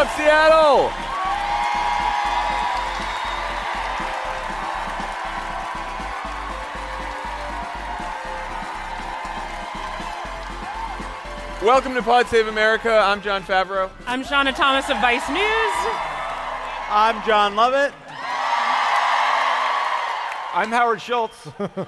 up, Seattle! Welcome to Pod Save America. I'm John Favreau. I'm Shauna Thomas of Vice News. I'm John Lovett. I'm Howard Schultz.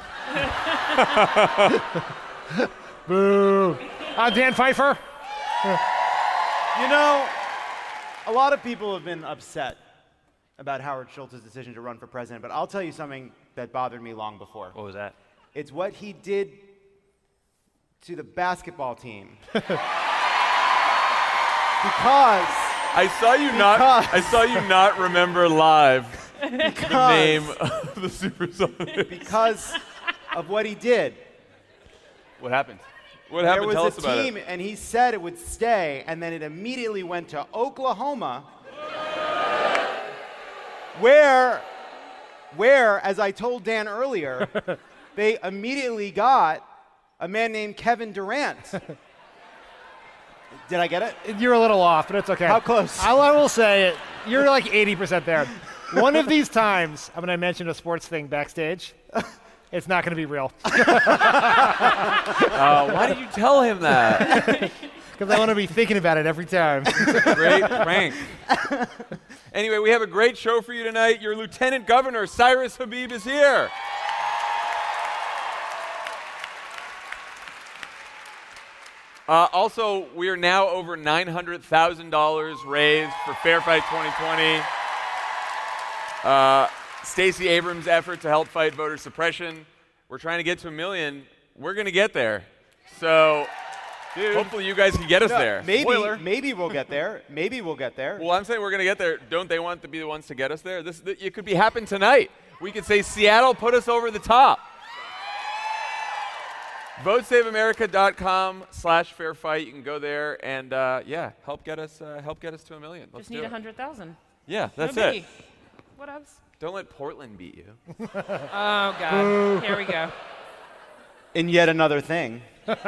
Boo. I'm Dan Pfeiffer. You know, a lot of people have been upset about Howard Schultz's decision to run for president, but I'll tell you something that bothered me long before. What was that? It's what he did to the basketball team. Because I saw you not remember live the name of the Supersonics. because of what he did. What happened? What happened? Tell There us was about a team, it. and he said it would stay, and then it immediately went to Oklahoma, where, as I told Dan earlier, they immediately got a man named Kevin Durant. Did I get it? You're a little off, but it's okay. How close? I will say it. You're like 80% there. One of these times, I'm going to mention a sports thing backstage. It's not going to be real. Why did you tell him that? Because I want to be thinking about it every time. Great prank. Anyway, we have a great show for you tonight. Your Lieutenant Governor, Cyrus Habib, is here. Also, we are now over $900,000 raised for Fair Fight 2020. Stacey Abrams' effort to help fight voter suppression. We're trying to get to $1 million. We're going to get there. So, hopefully you guys can get us there. Maybe we'll get there. Maybe we'll get there. Well, I'm saying we're going to get there. Don't they want to be the ones to get us there? It could be happen tonight. We could say, Seattle, put us over the top. VoteSaveAmerica.com/fairfight. You can go there and help get us to $1 million. Let's Just need do it. 100,000. Yeah, that's No it. biggie. What else? Don't let Portland beat you. Oh, God. Here we go. In yet another thing. Oh.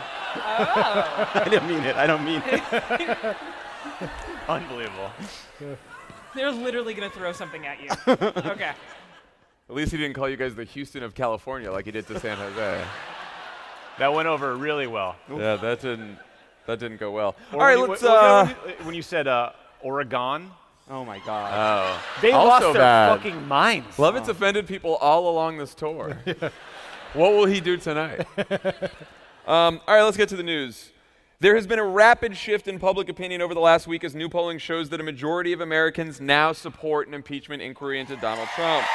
I didn't mean it. I don't mean it. Unbelievable. They're literally going to throw something at you. Okay. At least he didn't call you guys the Houston of California like he did to San Jose. That went over really well. Yeah, that didn't go well. Or All right, when let's. when you said Oregon, Oh, my God. Oh, they also lost their bad. fucking minds. Lovett's offended people all along this tour. What will he do tonight? All right, let's get to the news. There has been a rapid shift in public opinion over the last week as new polling shows that a majority of Americans now support an impeachment inquiry into Donald Trump.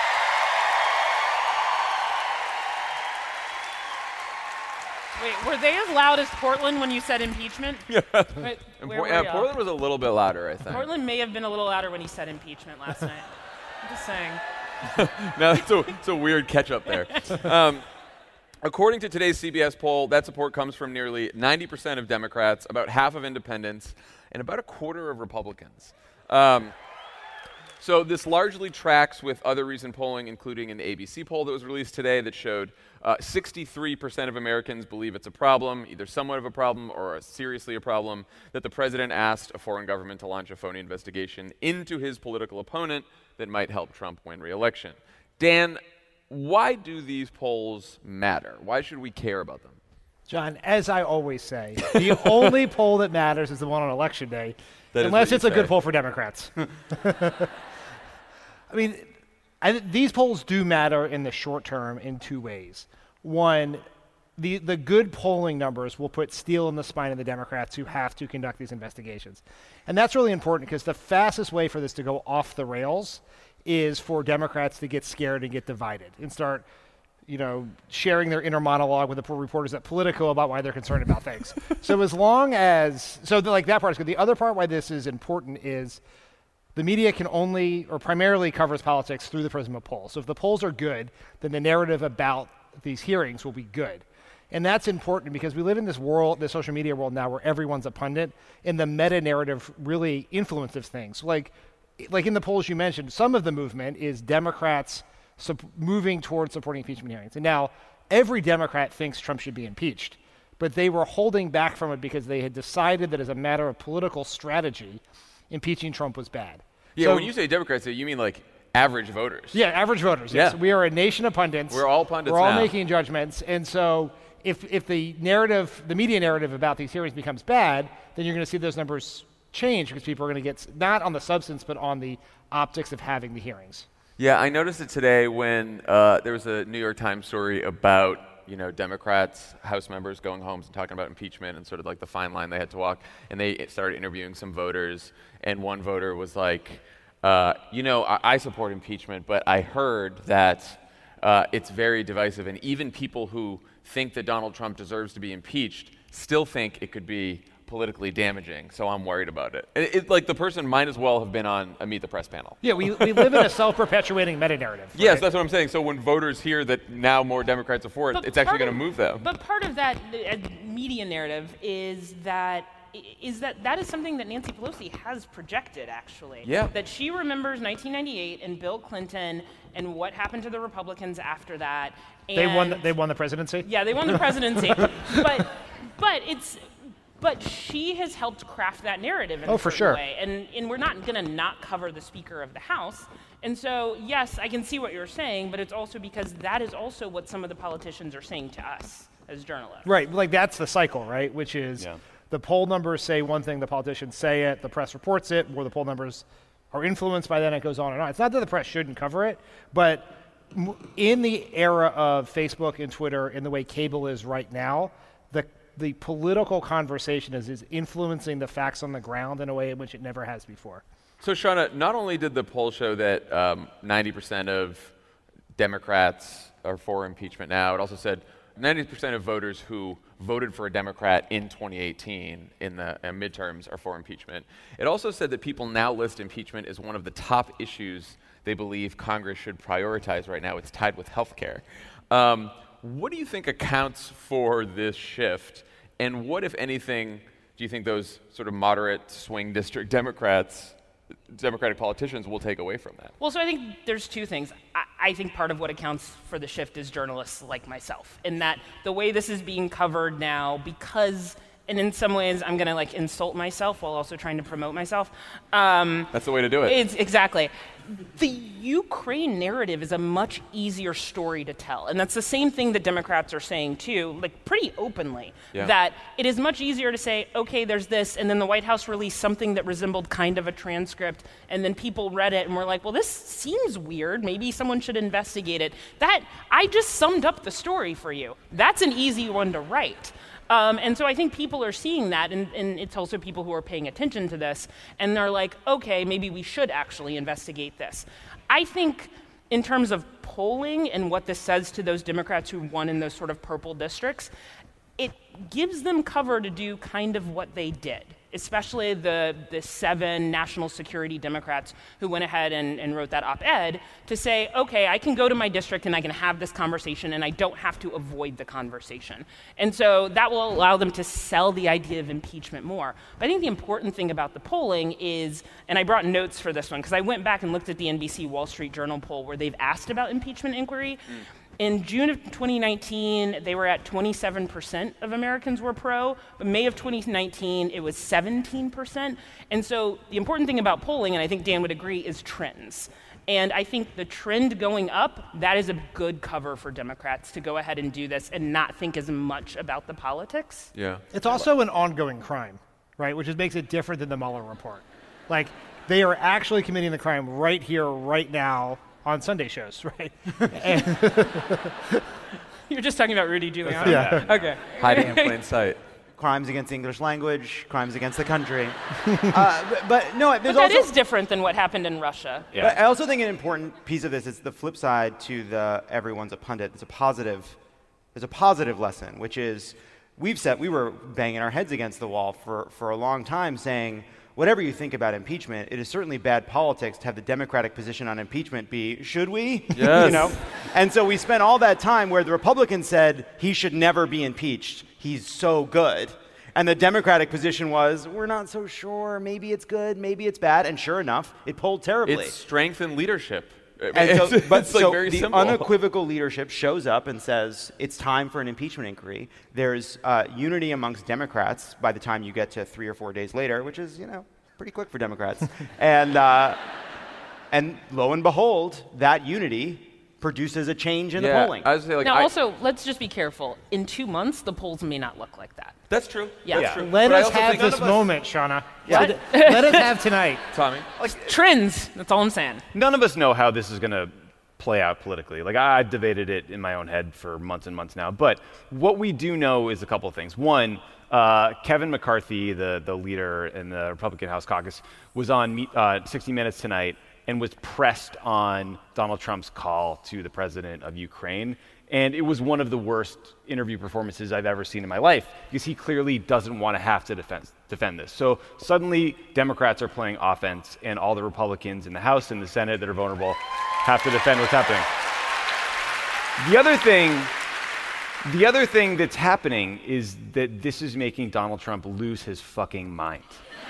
Wait, were they as loud as Portland when you said impeachment? Yeah. Wait, where were y'all? Portland was a little bit louder, I think. Portland may have been a little louder when he said impeachment last night. I'm just saying. No, it's a weird catch-up there. According to today's CBS poll, that support comes from nearly 90% of Democrats, about half of independents, and about a quarter of Republicans. So this largely tracks with other recent polling, including an ABC poll that was released today that showed 63% of Americans believe it's a problem, either somewhat of a problem or seriously a problem, that the president asked a foreign government to launch a phony investigation into his political opponent that might help Trump win re-election. Dan, why do these polls matter? Why should we care about them? John, as I always say, the only poll that matters is the one on Election Day, unless it's a good poll for Democrats. I mean, these polls do matter in the short term in two ways. One, the good polling numbers will put steel in the spine of the Democrats who have to conduct these investigations. And that's really important because the fastest way for this to go off the rails is for Democrats to get scared and get divided and start, sharing their inner monologue with the reporters at Politico about why they're concerned about things. So as long as, that part is good. The other part why this is important is the media can only or primarily covers politics through the prism of polls. So if the polls are good, then the narrative about these hearings will be good. And that's important because we live in this world, the social media world now, where everyone's a pundit, and the meta-narrative really influences things. Like in the polls you mentioned, some of the movement is Democrats moving towards supporting impeachment hearings. And now every Democrat thinks Trump should be impeached, but they were holding back from it because they had decided that as a matter of political strategy, impeaching Trump was bad. Yeah, So- when you say Democrats, you mean like average voters. Yeah, average voters. Yes. Yeah. We are a nation of pundits. We're all pundits We're all now. making judgments. And so if the narrative, the media narrative about these hearings becomes bad, then you're going to see those numbers change because people are going to get, not on the substance, but on the optics of having the hearings. Yeah, I noticed it today when there was a New York Times story about Democrats, House members going home and talking about impeachment and sort of like the fine line they had to walk. And they started interviewing some voters, and one voter was like, I support impeachment, but I heard that it's very divisive, and even people who think that Donald Trump deserves to be impeached still think it could be politically damaging, so I'm worried about it. Like the person might as well have been on a Meet the Press panel. Yeah, we live in a self-perpetuating meta-narrative. Yes, right? that's what I'm saying. So when voters hear that now more Democrats are for it, But it's actually part going to of- move them. But part of that media narrative is that is something that Nancy Pelosi has projected, actually. Yeah. That she remembers 1998 and Bill Clinton and what happened to the Republicans after that. And They won the presidency? Yeah, they won the presidency. But she has helped craft that narrative in a for certain sure. way. And we're not going to not cover the Speaker of the House. And so, yes, I can see what you're saying, but it's also because that is also what some of the politicians are saying to us as journalists. Right, like that's the cycle, right? Which is the poll numbers say one thing, the politicians say it, the press reports it, or the poll numbers are influenced by that, and it goes on and on. It's not that the press shouldn't cover it, but in the era of Facebook and Twitter, in the way cable is right now, the political conversation is influencing the facts on the ground in a way in which it never has before. So, Shauna, not only did the poll show that 90% of Democrats are for impeachment now, it also said 90% of voters who voted for a Democrat in 2018 in the midterms are for impeachment. It also said that people now list impeachment as one of the top issues they believe Congress should prioritize right now. It's tied with health care. What do you think accounts for this shift? And what, if anything, do you think those sort of moderate swing district Democratic politicians will take away from that? Well, so I think there's two things. I think part of what accounts for the shift is journalists like myself, in that the way this is being covered now, because, and in some ways I'm going to insult myself while also trying to promote myself. That's the way to do it. It's exactly. The Ukraine narrative is a much easier story to tell. And that's the same thing that Democrats are saying too, pretty openly, that it is much easier to say, okay, there's this, and then the White House released something that resembled kind of a transcript, and then people read it and were like, well, this seems weird, maybe someone should investigate it. That, I just summed up the story for you. That's an easy one to write. And so I think people are seeing that, and it's also people who are paying attention to this, and they're like, okay, maybe we should actually investigate this. I think in terms of polling and what this says to those Democrats who won in those sort of purple districts, it gives them cover to do kind of what they did, especially the 7 national security Democrats who went ahead and wrote that op-ed to say, okay, I can go to my district and I can have this conversation and I don't have to avoid the conversation. And so that will allow them to sell the idea of impeachment more. But I think the important thing about the polling is, and I brought notes for this one because I went back and looked at the NBC Wall Street Journal poll where they've asked about impeachment inquiry. In June of 2019, they were at 27% of Americans were pro, but May of 2019, it was 17%. And so the important thing about polling, and I think Dan would agree, is trends. And I think the trend going up, that is a good cover for Democrats to go ahead and do this and not think as much about the politics. Yeah. It's also an ongoing crime, right? Which makes it different than the Mueller report. They are actually committing the crime right here, right now, on Sunday shows, right? You're just talking about Rudy Giuliani? Yeah. Okay. Hiding in plain sight. Crimes against the English language, crimes against the country. but no, there's But that also is different than what happened in Russia. Yeah. But I also think an important piece of this is the flip side to the everyone's a pundit. There's a positive lesson, which is we were banging our heads against the wall for a long time saying, whatever you think about impeachment, it is certainly bad politics to have the Democratic position on impeachment be, should we? Yes. And so we spent all that time where the Republicans said he should never be impeached. He's so good. And the Democratic position was, we're not so sure. Maybe it's good, maybe it's bad. And sure enough, it polled terribly. It's strength and leadership. And so, it's very the simple. unequivocal leadership shows up and says it's time for an impeachment inquiry. There's unity amongst Democrats by the time you get to 3 or 4 days later, which is, pretty quick for Democrats. And lo and behold, that unity produces a change in the polling. I was say, like, Now, also, let's just be careful. In 2 months, the polls may not look like that. that's true. Yeah. That's true. Let But I us also have think none this of us- moment, Shauna. What? Let us have tonight. Tommy. Trends. That's all I'm saying. None of us know how this is going to play out politically. Like, I've debated it in my own head for months and months now. But what we do know is a couple of things. One, Kevin McCarthy, the leader in the Republican House Caucus, was on 60 Minutes tonight and was pressed on Donald Trump's call to the president of Ukraine. And it was one of the worst interview performances I've ever seen in my life, because he clearly doesn't want to have to defend this. So suddenly, Democrats are playing offense, and all the Republicans in the House and the Senate that are vulnerable have to defend what's happening. The other thing that's happening is that this is making Donald Trump lose his fucking mind.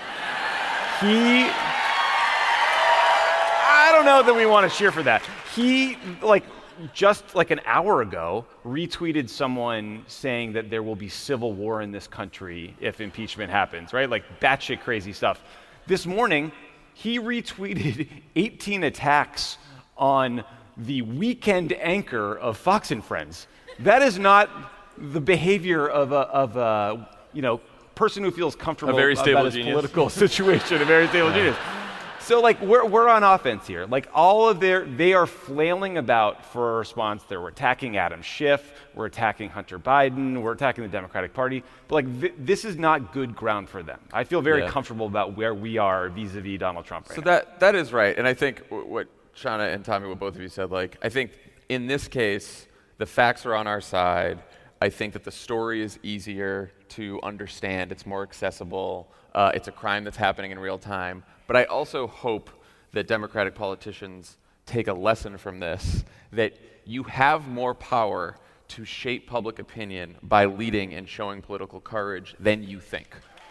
I don't know that we want to cheer for that. He, just an hour ago, retweeted someone saying that there will be civil war in this country if impeachment happens, right? Like batshit crazy stuff. This morning, he retweeted 18 attacks on the weekend anchor of Fox and Friends. That is not the behavior of a person who feels comfortable A very stable about his genius. political situation, a very stable genius. So we're on offense here. They are flailing about for a response. We're attacking Adam Schiff, we're attacking Hunter Biden, we're attacking the Democratic Party. But this is not good ground for them. I feel very comfortable about where we are vis-a-vis Donald Trump right now. So that is right, and I think what Shauna and Tommy, what both of you said, I think in this case, the facts are on our side. I think that the story is easier to understand. It's more accessible. It's a crime that's happening in real time. But I also hope that Democratic politicians take a lesson from this, that you have more power to shape public opinion by leading and showing political courage than you think.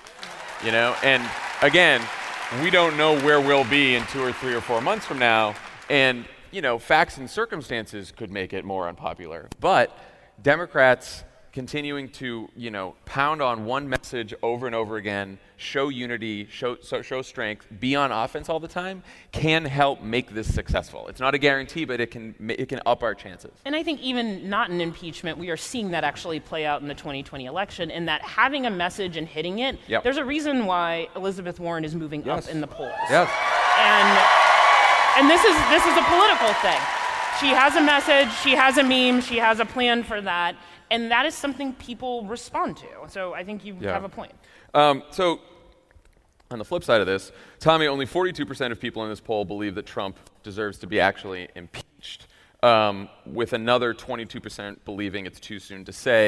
And again, we don't know where we'll be in 2 or 3 or 4 months from now, and facts and circumstances could make it more unpopular. But Democrats continuing to, pound on one message over and over again, show unity, show strength, be on offense all the time, can help make this successful. It's not a guarantee, but it can up our chances. And I think even not in impeachment, we are seeing that actually play out in the 2020 election, in that having a message and hitting it, there's a reason why Elizabeth Warren is moving up in the polls. Yes. And this is a political thing. She has a message, she has a meme, she has a plan for that, and that is something people respond to. So I think you have a point. So on the flip side of this, Tommy, only 42% of people in this poll believe that Trump deserves to be actually impeached, with another 22% believing it's too soon to say,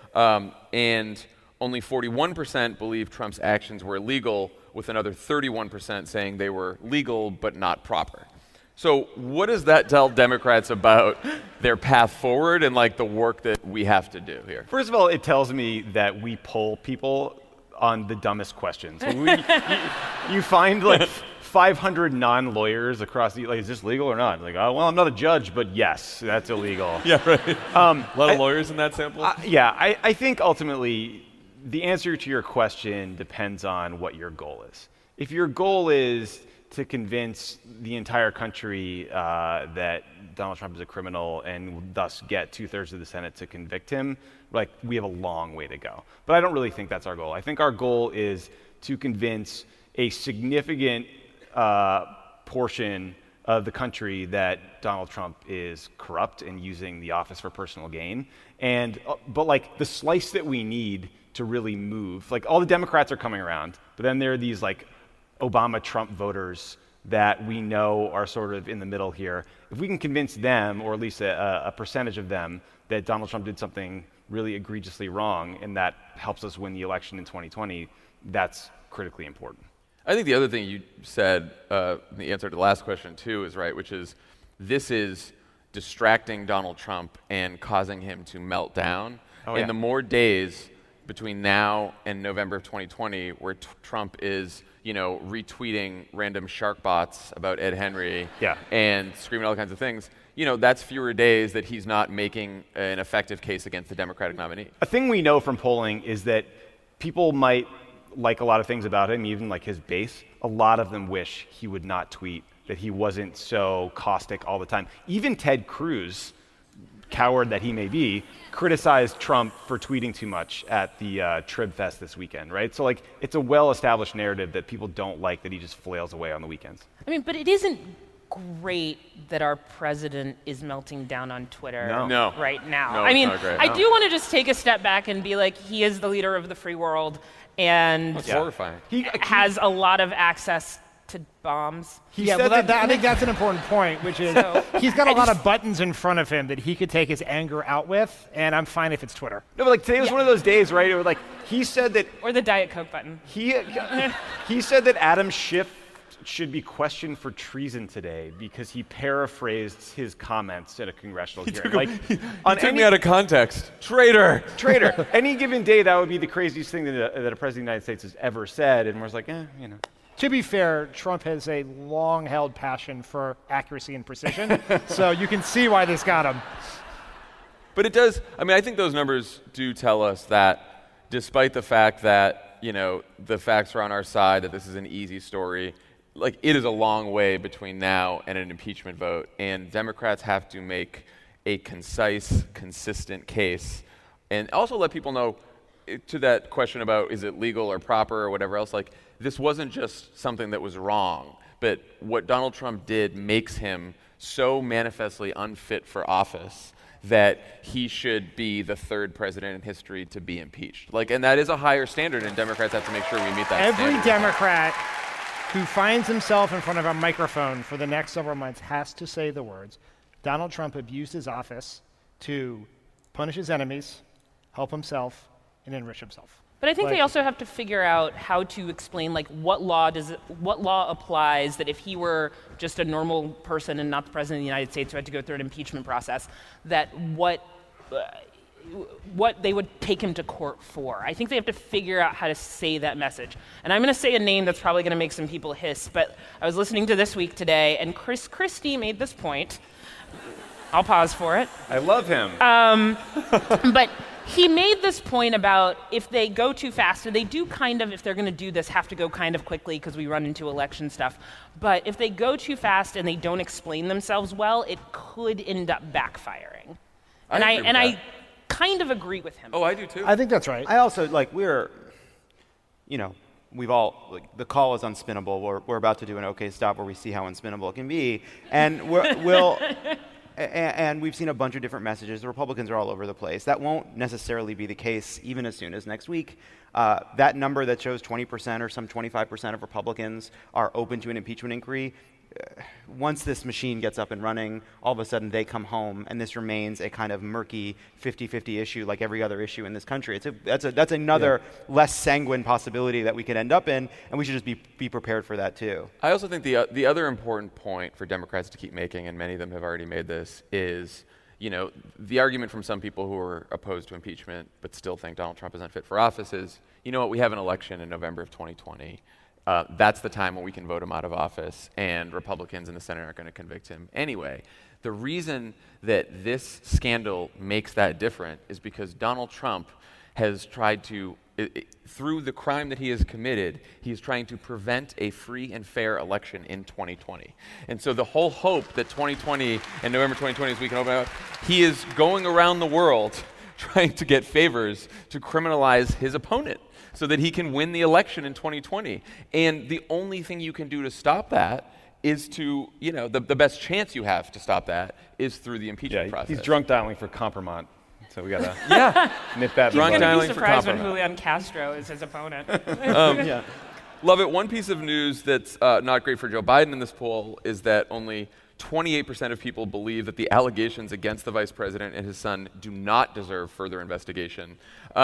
and only 41% believe Trump's actions were illegal, with another 31% saying they were legal but not proper. So what does that tell Democrats about their path forward and the work that we have to do here? First of all, it tells me that we poll people on the dumbest questions. You find 500 non-lawyers across the, is this legal or not? I'm not a judge, but yes, that's illegal. Yeah, right. A lot of lawyers in that sample? I think ultimately the answer to your question depends on what your goal is. If your goal is to convince the entire country that Donald Trump is a criminal and thus get 2/3 of the Senate to convict him, we have a long way to go. But I don't really think that's our goal. I think our goal is to convince a significant portion of the country that Donald Trump is corrupt and using the office for personal gain. But the slice that we need to really move, all the Democrats are coming around, but then there are these Obama-Trump voters that we know are sort of in the middle here. If we can convince them, or at least a percentage of them, that Donald Trump did something really egregiously wrong and that helps us win the election in 2020, that's critically important. I think the other thing you said, the answer to the last question too, is right, which is this is distracting Donald Trump and causing him to melt down. And the more days between now and November of 2020 where Trump is retweeting random shark bots about Ed Henry and screaming all kinds of things, that's fewer days that he's not making an effective case against the Democratic nominee. A thing we know from polling is that people might like a lot of things about him, even like his base, a lot of them wish he would not tweet, that he wasn't so caustic all the time. Even Ted Cruz, coward that he may be, criticized Trump for tweeting too much at the Trib Fest this weekend, right? So like, it's a well-established narrative that people don't like that he just flails away on the weekends. I mean, but it isn't great that our president is melting down on Twitter No. right now. No, I mean, it's not great, I no. do want to just take a step back and be like, he is the leader of the free world and That's horrifying. has a lot of access to bombs. Yeah, well, I think that's an important point, which is he's got a lot of buttons in front of him that he could take his anger out with, and I'm fine if it's Twitter. No, but like today was one of those days, right? It was like he said that Or the Diet Coke button. he said that Adam Schiff should be questioned for treason today because he paraphrased his comments at a congressional hearing. He took me out of context. Traitor. Traitor. Any given day, that would be the craziest thing that a president of the United States has ever said, and we're just like, you know. To be fair, Trump has a long-held passion for accuracy and precision, so you can see why this got him. But it does, I mean, I think those numbers do tell us that despite the fact that, you know, the facts are on our side, that this is an easy story, like, it is a long way between now and an impeachment vote, and Democrats have to make a concise, consistent case, and also let people know, to that question about is it legal or proper or whatever else, like, this wasn't just something that was wrong, but what Donald Trump did makes him so manifestly unfit for office that he should be the third president in history to be impeached. Like, and that is a higher standard, and Democrats have to make sure we meet that Every standard. Democrat who finds himself in front of a microphone for the next several months has to say the words, Donald Trump abused his office to punish his enemies, help himself, and enrich himself. But I think Like- they also have to figure out how to explain, like, what law applies that if he were just a normal person and not the president of the United States who had to go through an impeachment process, that what they would take him to court for. I think they have to figure out how to say that message. And I'm going to say a name that's probably going to make some people hiss, but I was listening to This Week today, and Chris Christie made this point. I'll pause for it. I love him. But he made this point about if they go too fast, and they do kind of, if they're going to do this, have to go kind of quickly because we run into election stuff. But if they go too fast and they don't explain themselves well, it could end up backfiring. And agree with I that. kind of agree with him. Oh, I do too. I think that's right. I also, like, we've all, like, the call is unspinnable. We're about to do an OK Stop where we see how unspinnable it can be. And and we've seen a bunch of different messages. The Republicans are all over the place. That won't necessarily be the case even as soon as next week. That number that shows 20% or some 25% of Republicans are open to an impeachment inquiry, once this machine gets up and running, all of a sudden they come home, and this remains a kind of murky 50-50 issue like every other issue in this country. That's another less sanguine possibility that we could end up in, and we should just be prepared for that too. I also think the other important point for Democrats to keep making, and many of them have already made this, is, you know, the argument from some people who are opposed to impeachment but still think Donald Trump is unfit for office is, you know what, we have an election in November of 2020. That's the time when we can vote him out of office, and Republicans in the Senate aren't going to convict him anyway. The reason that this scandal makes that different is because Donald Trump has tried to, through the crime that he has committed, he is trying to prevent a free and fair election in 2020. And so the whole hope that 2020 and November 2020 is we can open up, he is going around the world trying to get favors to criminalize his opponent so that he can win the election in 2020. And the only thing you can do to stop that is to, you know, the best chance you have to stop that is through the impeachment process. He's drunk dialing for Compromat, so we gotta Yeah. nip that. Drunk He's going to dialing be for surprised when compromise. Julian Castro is his opponent. Love it. One piece of news that's not great for Joe Biden in this poll is that only 28% of people believe that the allegations against the vice president and his son do not deserve further investigation.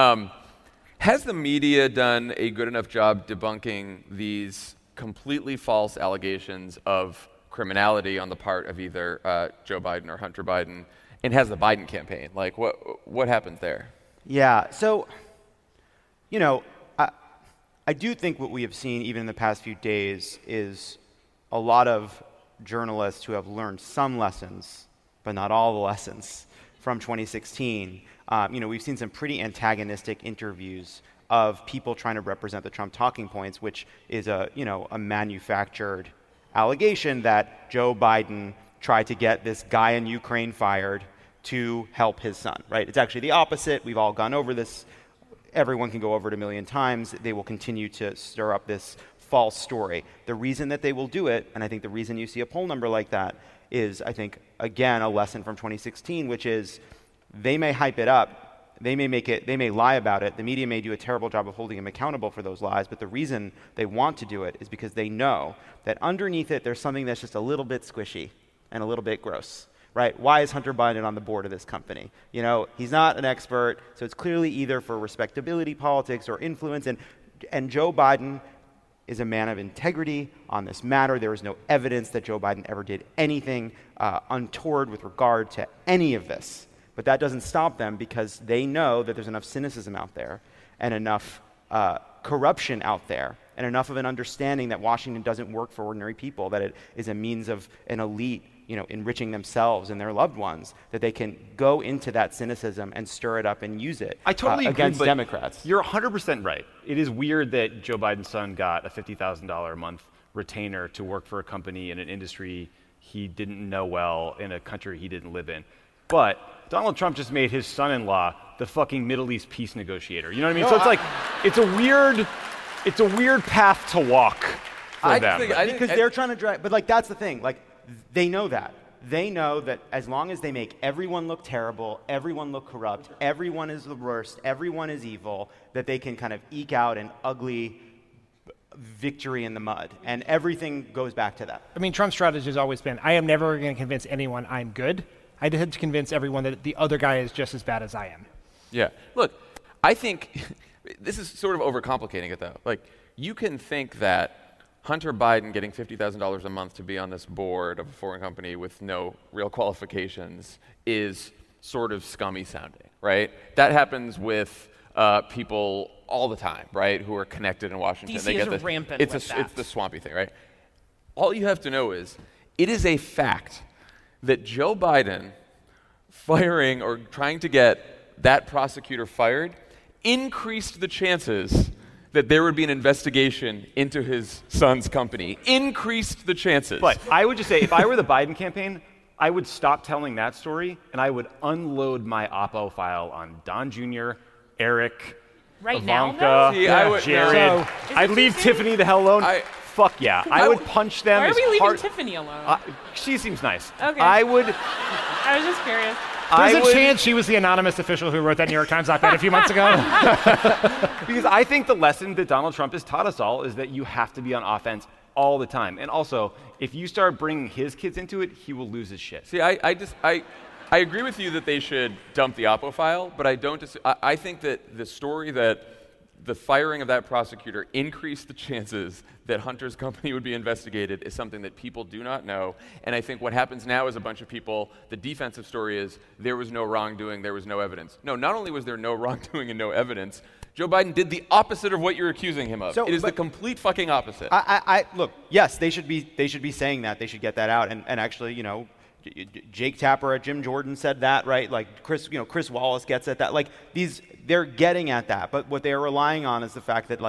Has the media done a good enough job debunking these completely false allegations of criminality on the part of either Joe Biden or Hunter Biden? And has the Biden campaign? Like, what happens there? Yeah, so, you know, I do think what we have seen even in the past few days is a lot of journalists who have learned some lessons, but not all the lessons from 2016. You know, we've seen some pretty antagonistic interviews of people trying to represent the Trump talking points, which is a manufactured allegation that Joe Biden tried to get this guy in Ukraine fired to help his son, right? It's actually the opposite. We've all gone over this. Everyone can go over it a million times. They will continue to stir up this false story. The reason that they will do it, and I think the reason you see a poll number like that, is, I think, again, a lesson from 2016, which is they may hype it up, they may lie about it, the media may do a terrible job of holding them accountable for those lies, but the reason they want to do it is because they know that underneath it there's something that's just a little bit squishy and a little bit gross, right? Why is Hunter Biden on the board of this company? He's not an expert, so it's clearly either for respectability politics or influence, and Joe Biden is a man of integrity on this matter. There is no evidence that Joe Biden ever did anything untoward with regard to any of this. But that doesn't stop them because they know that there's enough cynicism out there and enough corruption out there and enough of an understanding that Washington doesn't work for ordinary people, that it is a means of an elite enriching themselves and their loved ones, that they can go into that cynicism and stir it up and use it I totally agree, against but Democrats. You're 100% right. It is weird that Joe Biden's son got a $50,000 a month retainer to work for a company in an industry he didn't know well in a country he didn't live in. But Donald Trump just made his son-in-law the fucking Middle East peace negotiator. You know what I mean? So it's like, it's a weird path to walk for them. Because they're trying to drag, but that's the thing. They know that. They know that as long as they make everyone look terrible, everyone look corrupt, everyone is the worst, everyone is evil, that they can kind of eke out an ugly victory in the mud. And everything goes back to that. I mean, Trump's strategy has always been, I am never going to convince anyone I'm good. I had to convince everyone that the other guy is just as bad as I am. Yeah. Look, I think this is sort of overcomplicating it, though. You can think that Hunter Biden getting $50,000 a month to be on this board of a foreign company with no real qualifications is sort of scummy sounding, right? That happens with people all the time, right, who are connected in Washington. DC is rampant with that. It's the swampy thing, right? All you have to know is it is a fact that Joe Biden firing or trying to get that prosecutor fired increased the chances that there would be an investigation into his son's company. Increased the chances. But I would just say, if I were the Biden campaign, I would stop telling that story, and I would unload my Oppo file on Don Jr., Eric, Ivanka, Jared. I'd leave Tiffany the hell alone. Fuck yeah. I would punch them as hard. Why are we leaving Tiffany alone? She seems nice. Okay. I was just curious. There's a chance she was the anonymous official who wrote that New York Times op-ed a few months ago. Because I think the lesson that Donald Trump has taught us all is that you have to be on offense all the time. And also, if you start bringing his kids into it, he will lose his shit. See, I agree with you that they should dump the Oppo file, but I think that the story that the firing of that prosecutor increased the chances that Hunter's company would be investigated is something that people do not know. And I think what happens now is a bunch of people, the defensive story is there was no wrongdoing, there was no evidence. No, not only was there no wrongdoing and no evidence, Joe Biden did the opposite of what you're accusing him of. It is the complete fucking opposite. Look, yes, they should be saying that. They should get that out. And actually, Jake Tapper at Jim Jordan said that, right? Chris Wallace gets at that. They're getting at that. But what they're relying on is the fact that,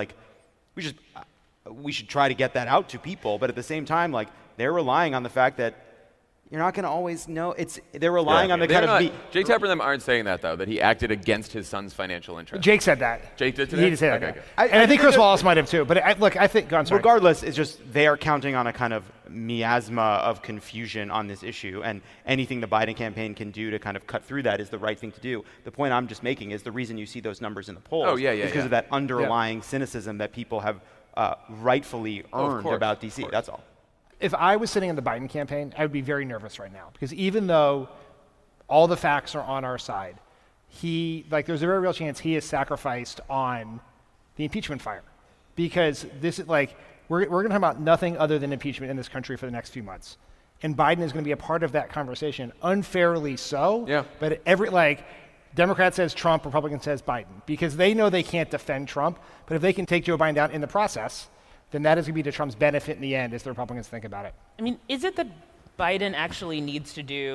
we should try to get that out to people. But at the same time, they're relying on the fact that you're not going to always know. They're relying on the kind of Jake Tapper and them aren't saying that, though, that he acted against his son's financial interest. Jake said that. Jake did today? He did say that. Okay. I think Chris Wallace might have, too. But I think, go on, sorry. Regardless, it's just they are counting on a kind of miasma of confusion on this issue, and anything the Biden campaign can do to kind of cut through that is the right thing to do. The point I'm just making is the reason you see those numbers in the polls is because of that underlying cynicism that people have rightfully earned about D.C. That's all. If I was sitting in the Biden campaign, I would be very nervous right now, because even though all the facts are on our side, there's a very real chance he is sacrificed on the impeachment fire, because this is we're going to talk about nothing other than impeachment in this country for the next few months, and Biden is going to be a part of that conversation, unfairly so. Yeah. But Democrat says Trump, Republican says Biden, because they know they can't defend Trump, but if they can take Joe Biden down in the process, then that is going to be to Trump's benefit in the end as the Republicans think about it. I mean, is it that Biden actually needs to do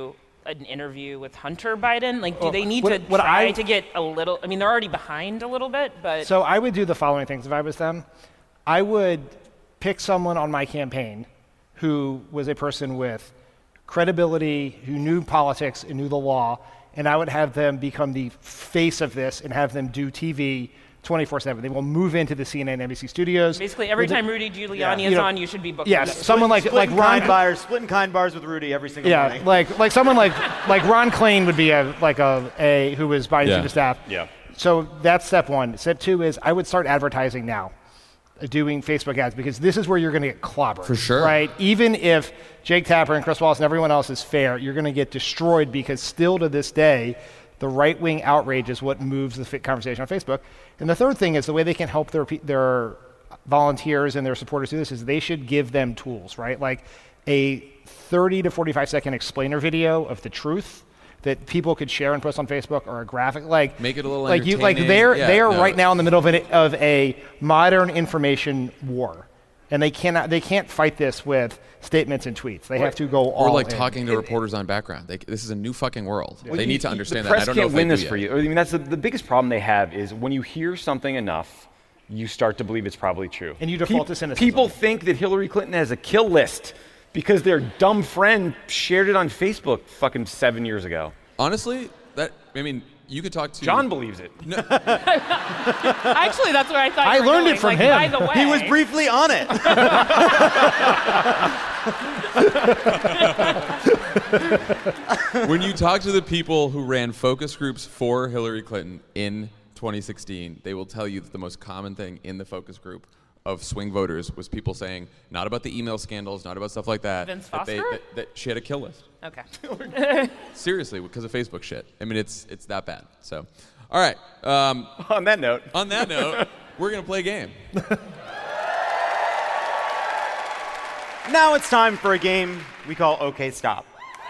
an interview with Hunter Biden? Like, do they need to try to get a little? I mean, they're already behind a little bit, but. So I would do the following things if I was them. I would pick someone on my campaign who was a person with credibility, who knew politics and knew the law, and I would have them become the face of this and have them do TV 24/7. They will move into the CNN NBC studios. Basically, every time Rudy Giuliani is on, you should be booked. Yes, someone like Ron splitting kind bars with Rudy every single morning. like someone like Ron Klain would be a who was Biden's chief of staff. Yeah. So that's step one. Step two is I would start advertising now, doing Facebook ads, because this is where you're going to get clobbered. For sure. Right? Even if Jake Tapper and Chris Wallace and everyone else is fair, you're going to get destroyed, because still to this day, the right-wing outrage is what moves the conversation on Facebook. And the third thing is the way they can help their volunteers and their supporters do this is they should give them tools, right? Like a 30 to 45-second explainer video of the truth that people could share and post on Facebook, or a graphic, like make it a little like entertaining. They are right now in the middle of a modern information war, and they can't fight this with statements and tweets. They have to go all or like in. talking to reporters on background. This is a new fucking world. Well, they need to understand the that. press I don't know can't if win they this do for yet. you. I mean, that's the biggest problem they have is when you hear something enough, you start to believe it's probably true. And you default to cynicism. People think that Hillary Clinton has a kill list because their dumb friend shared it on Facebook fucking 7 years ago. Honestly, you could talk to John believes it. Actually, that's where I thought I you were learned going. it from like, him. By the way, He was briefly on it. When you talk to the people who ran focus groups for Hillary Clinton in 2016, they will tell you that the most common thing in the focus group of swing voters was people saying, not about the email scandals, not about stuff like that, Vince that Foster? that she had a kill list. Okay. Seriously, because of Facebook shit. I mean, it's that bad. So, all right. On that note, we're going to play a game. Now it's time for a game we call OK Stop.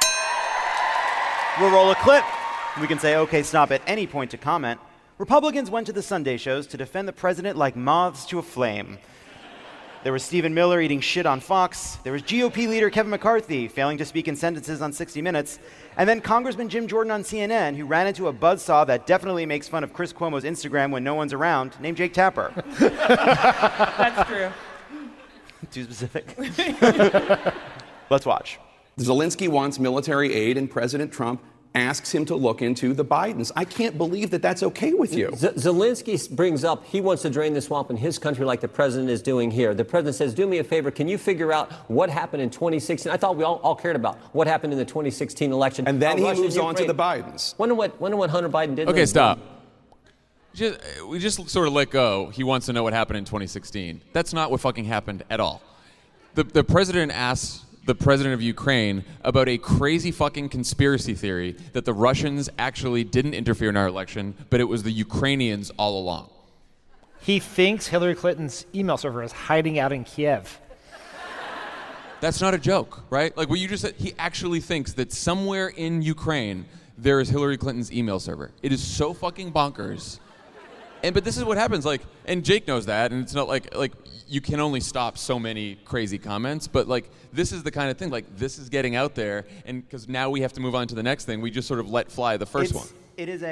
We'll roll a clip. We can say OK Stop at any point to comment. Republicans went to the Sunday shows to defend the president like moths to a flame. There was Stephen Miller eating shit on Fox. There was GOP leader Kevin McCarthy failing to speak in sentences on 60 Minutes. And then Congressman Jim Jordan on CNN, who ran into a buzzsaw that definitely makes fun of Chris Cuomo's Instagram when no one's around, named Jake Tapper. That's true. Too specific. Let's watch. Zelensky wants military aid, and President Trump asks him to look into the Bidens. I can't believe that that's okay with you. Zelensky brings up he wants to drain the swamp in his country like the president is doing here. The president says, do me a favor, can you figure out what happened in 2016? I thought we all cared about what happened in the 2016 election. And then he moves on to the Bidens. Wonder what Hunter Biden did. Okay, stop. We just sort of let go. He wants to know what happened in 2016. That's not what fucking happened at all. The president asked the president of Ukraine about a crazy fucking conspiracy theory that the Russians actually didn't interfere in our election, but it was the Ukrainians all along. He thinks Hillary Clinton's email server is hiding out in Kiev. That's not a joke, right? Like what you just said, he actually thinks that somewhere in Ukraine there is Hillary Clinton's email server. It is so fucking bonkers. But this is what happens, like, and Jake knows that, and it's not like you can only stop so many crazy comments, but like this is the kind of thing, like this is getting out there, and because now we have to move on to the next thing, we just sort of let fly the first one. It is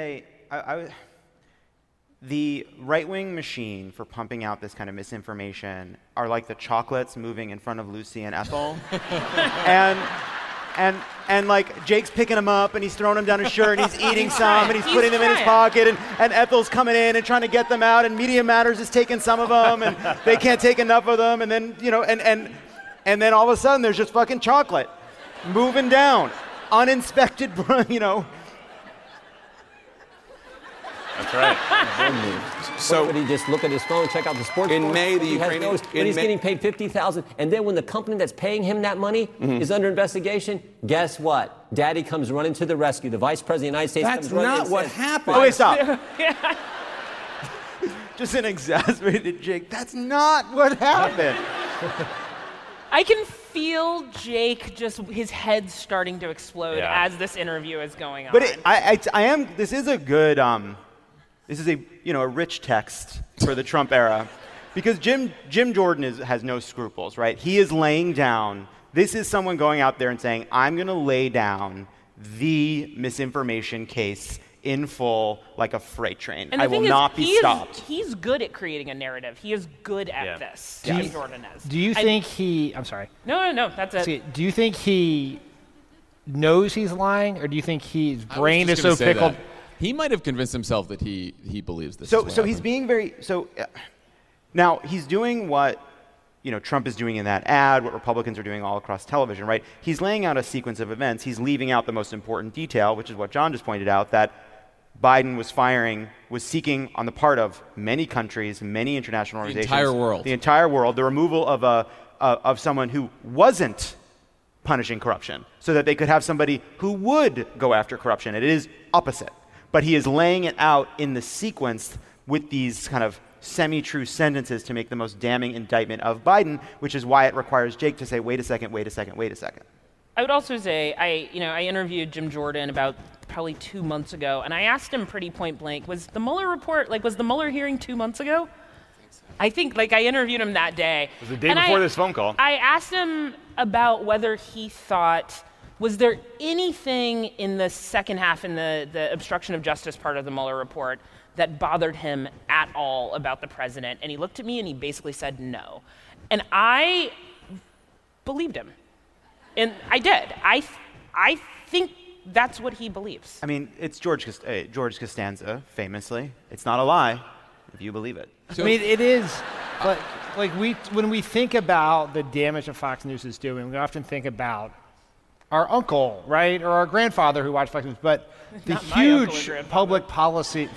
the right-wing machine for pumping out this kind of misinformation are like the chocolates moving in front of Lucy and Ethel, and like Jake's picking them up and he's throwing them down his shirt and he's eating some and he's putting them in his pocket and Ethel's coming in and trying to get them out and Media Matters is taking some of them and they can't take enough of them and then and then all of a sudden there's just fucking chocolate moving down, uninspected, That's right. So would he just look at his phone, check out the sports? In May, the Ukrainian when he's getting paid $50,000, and then when the company that's paying him that money is under investigation, guess what? Daddy comes running to the rescue. The Vice President of the United States That's comes running not and what says, happened. Oh, wait, stop. Just an exasperated Jake. That's not what happened. I can feel Jake just his head starting to explode as this interview is going on. But this is a good, this is a rich text for the Trump era, because Jim Jordan has no scruples, right? He is laying down. This is someone going out there and saying, I'm going to lay down the misinformation case in full like a freight train. And I will not be stopped. He's good at creating a narrative. He is good at this. Jim Jordan is. Do you think he? I'm sorry. No. That's it. See, do you think he knows he's lying, or do you think his brain is so pickled? That. He might have convinced himself that he believes this. So he's being very now he's doing what Trump is doing in that ad, what Republicans are doing all across television, right? He's laying out a sequence of events. He's leaving out the most important detail, which is what John just pointed out, that Biden was seeking on the part of many countries, many international organizations, the entire world, the removal of someone who wasn't punishing corruption, so that they could have somebody who would go after corruption. It is opposite, but he is laying it out in the sequence with these kind of semi-true sentences to make the most damning indictment of Biden, which is why it requires Jake to say, wait a second. I would also say, I interviewed Jim Jordan about probably 2 months ago, and I asked him pretty point blank, was the Mueller hearing 2 months ago? I think, I interviewed him that day. It was the day before this phone call. I asked him about whether he thought, was there anything in the second half in the obstruction of justice part of the Mueller report that bothered him at all about the president? And he looked at me and he basically said no. And I believed him. And I did. I think that's what he believes. I mean, it's George Costanza, famously. It's not a lie if you believe it. I mean, it is. But when we think about the damage that Fox News is doing, we often think about our uncle, right, or our grandfather who watched Fox News. But the huge public policy,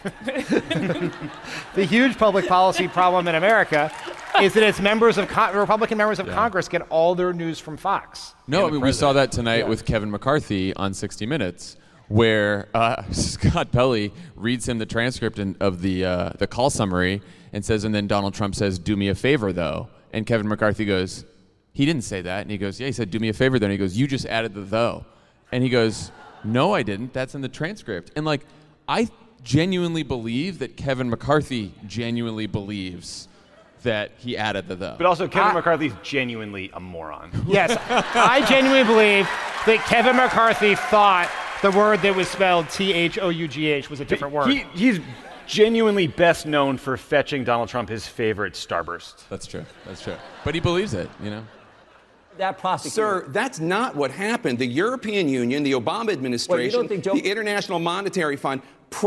the huge public policy problem in America is that it's Republican members of Congress get all their news from Fox. No, I mean, we saw that tonight with Kevin McCarthy on 60 Minutes, where Scott Pelley reads him the transcript of the call summary and says, and then Donald Trump says, "Do me a favor, though." And Kevin McCarthy goes, "He didn't say that." And he goes, "Yeah, he said, do me a favor, though." And he goes, "You just added the though." And he goes, "No, I didn't. That's in the transcript." And I genuinely believe that Kevin McCarthy genuinely believes that he added the though. But also, Kevin McCarthy's genuinely a moron. Yes, I genuinely believe that Kevin McCarthy thought the word that was spelled Though was a different word. He's genuinely best known for fetching Donald Trump his favorite Starburst. That's true. But he believes it, That prosecutor. Sir, that's not what happened. The European Union, the Obama administration, the International Monetary Fund,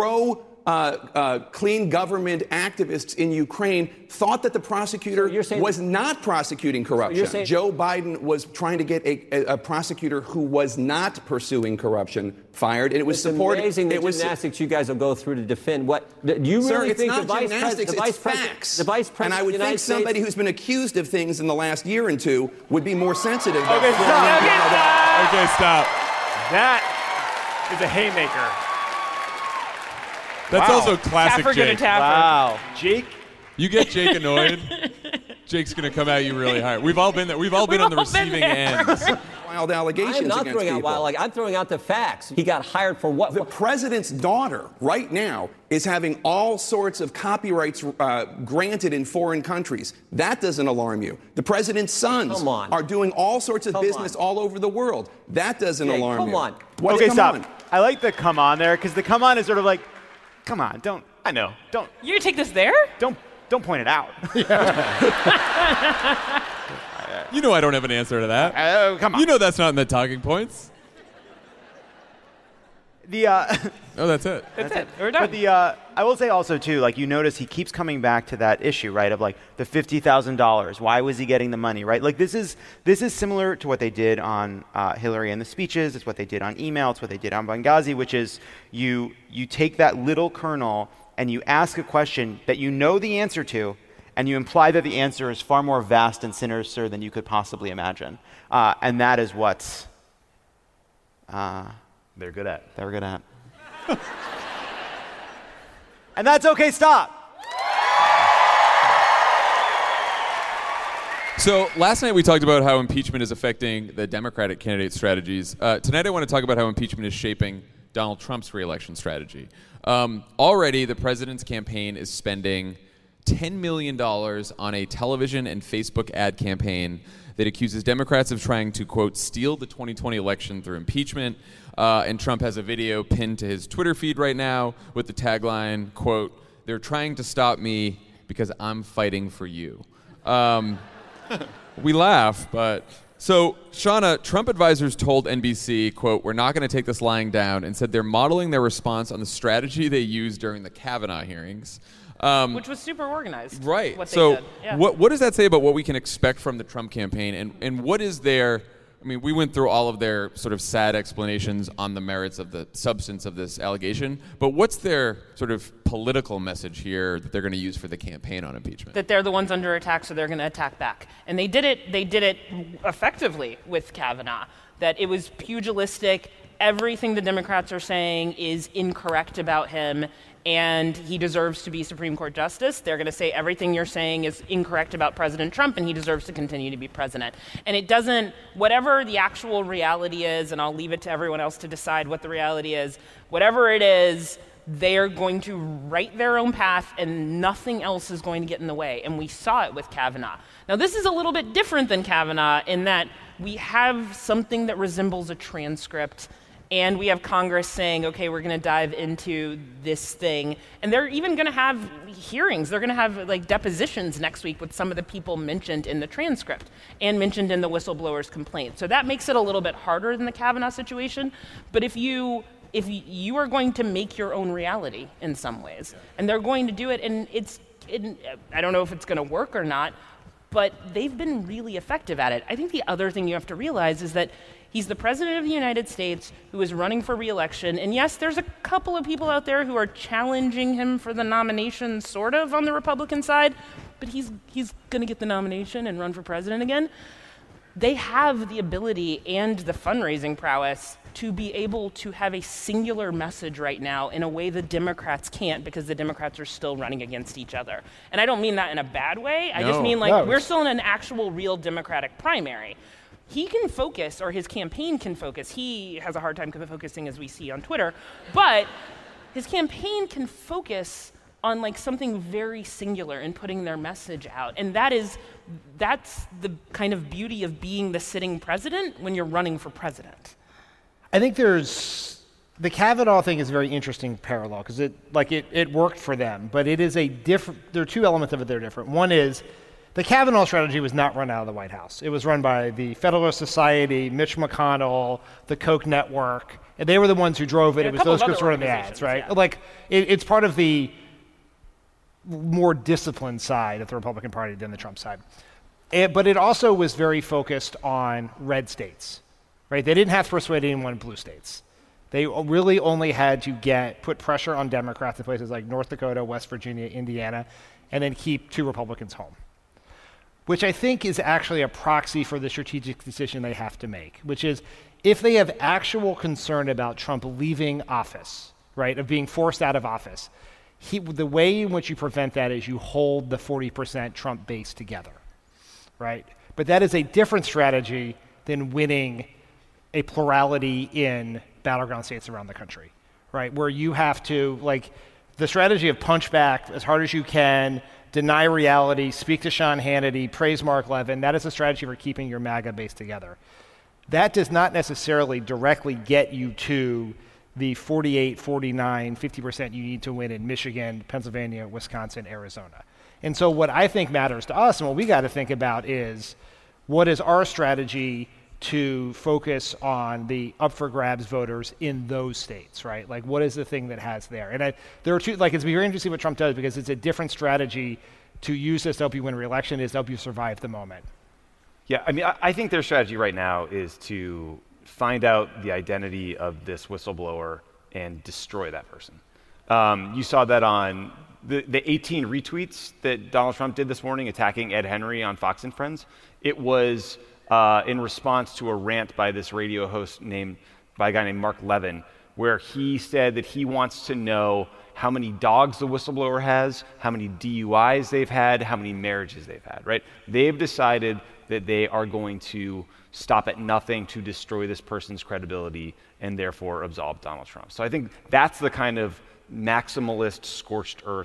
clean government activists in Ukraine thought that the prosecutor was not prosecuting corruption. Joe Biden was trying to get a prosecutor who was not pursuing corruption fired, and it was supported. It's amazing the gymnastics you guys will go through to defend what. Do you really think the vice president? It's facts. The vice president. And I would think somebody who's been accused of things in the last year and two would be more sensitive. Okay, stop. That is a haymaker. That's also classic Jake. Wow. Jake? You get Jake annoyed, Jake's going to come at you really hard. We've all been there. We've all been on the receiving ends. Wild allegations I'm not against throwing people. out wild. I'm throwing out the facts. He got hired for what? The president's daughter right now is having all sorts of copyrights granted in foreign countries. That doesn't alarm you. The president's sons are doing all sorts of business all over the world. That doesn't alarm you. Come on. Okay, stop. I like the come on there, because the come on is sort of like, come on, don't. I know. Don't. You gonna take this there? Don't point it out. You know I don't have an answer to that. Come on. You know that's not in the talking points. Oh, that's it. That's it. We're done. But I will say also too, you notice he keeps coming back to that issue, right? Of the $50,000. Why was he getting the money, right? This is similar to what they did on Hillary and the speeches. It's what they did on email. It's what they did on Benghazi, which is you take that little kernel and you ask a question that you know the answer to, and you imply that the answer is far more vast and sinister than you could possibly imagine. And that is what they're good at. They're good at. And that's okay, stop. So last night we talked about how impeachment is affecting the Democratic candidate strategies. Tonight I want to talk about how impeachment is shaping Donald Trump's re-election strategy. Already the president's campaign is spending $10 million on a television and Facebook ad campaign that accuses Democrats of trying to, quote, steal the 2020 election through impeachment. And Trump has a video pinned to his Twitter feed right now with the tagline, quote, "They're trying to stop me because I'm fighting for you." We laugh, but... So, Shauna, Trump advisors told NBC, quote, "We're not going to take this lying down," and said they're modeling their response on the strategy they used during the Kavanaugh hearings. Which was super organized. Right. What they So did. Yeah. what does that say about what we can expect from the Trump campaign? And what is their... I mean, we went through all of their sort of sad explanations on the merits of the substance of this allegation, but what's their sort of political message here that they're going to use for the campaign on impeachment? That they're the ones under attack, so they're going to attack back. And they did it effectively with Kavanaugh, that it was pugilistic. Everything the Democrats are saying is incorrect about him, and he deserves to be Supreme Court Justice. They're going to say everything you're saying is incorrect about President Trump, and he deserves to continue to be president. And it doesn't, whatever the actual reality is, and I'll leave it to everyone else to decide what the reality is, whatever it is, they are going to write their own path, and nothing else is going to get in the way. And we saw it with Kavanaugh. Now, this is a little bit different than Kavanaugh in that we have something that resembles a transcript. And we have Congress saying, okay, we're going to dive into this thing. And they're even going to have hearings. They're going to have like depositions next week with some of the people mentioned in the transcript and mentioned in the whistleblower's complaint. So that makes it a little bit harder than the Kavanaugh situation. But if you are going to make your own reality in some ways, and they're going to do it, and I don't know if it's going to work or not, but they've been really effective at it. I think the other thing you have to realize is that he's the president of the United States who is running for re-election. And yes, there's a couple of people out there who are challenging him for the nomination, sort of, on the Republican side. But he's going to get the nomination and run for president again. They have the ability and the fundraising prowess to be able to have a singular message right now in a way the Democrats can't, because the Democrats are still running against each other. And I don't mean that in a bad way. I just mean we're still in an actual real Democratic primary. He can focus, or his campaign can focus. He has a hard time focusing, as we see on Twitter, but his campaign can focus on like something very singular and putting their message out. And that's the kind of beauty of being the sitting president when you're running for president. I think the Kavanaugh thing is a very interesting parallel because it worked for them, but it is there are two elements of it that are different. One is the Kavanaugh strategy was not run out of the White House. It was run by the Federalist Society, Mitch McConnell, the Koch network, and they were the ones who drove it. It was those groups running the ads, right? Yeah. It's part of the more disciplined side of the Republican Party than the Trump side. But it also was very focused on red states, right? They didn't have to persuade anyone in blue states. They really only had to put pressure on Democrats in places like North Dakota, West Virginia, Indiana, and then keep two Republicans home, which I think is actually a proxy for the strategic decision they have to make, which is if they have actual concern about Trump leaving office, right, of being forced out of office, the way in which you prevent that is you hold the 40% Trump base together, right? But that is a different strategy than winning a plurality in battleground states around the country, right? Where you have to, the strategy of punch back as hard as you can, deny reality, speak to Sean Hannity, praise Mark Levin, that is a strategy for keeping your MAGA base together. That does not necessarily directly get you to the 48, 49, 50% you need to win in Michigan, Pennsylvania, Wisconsin, Arizona. And so what I think matters to us and what we got to think about is what is our strategy to focus on the up-for-grabs voters in those states, right? What is the thing that has there? And there are two, it's very interesting to see what Trump does because it's a different strategy to use this to help you win re-election is to help you survive the moment. Yeah, I mean, I think their strategy right now is to find out the identity of this whistleblower and destroy that person. You saw that on the 18 retweets that Donald Trump did this morning attacking Ed Henry on Fox and Friends. It was in response to a rant by this radio host by a guy named Mark Levin, where he said that he wants to know how many dogs the whistleblower has, how many DUIs they've had, how many marriages they've had, right? They've decided that they are going to stop at nothing to destroy this person's credibility and therefore absolve Donald Trump. So I think that's the kind of maximalist, scorched earth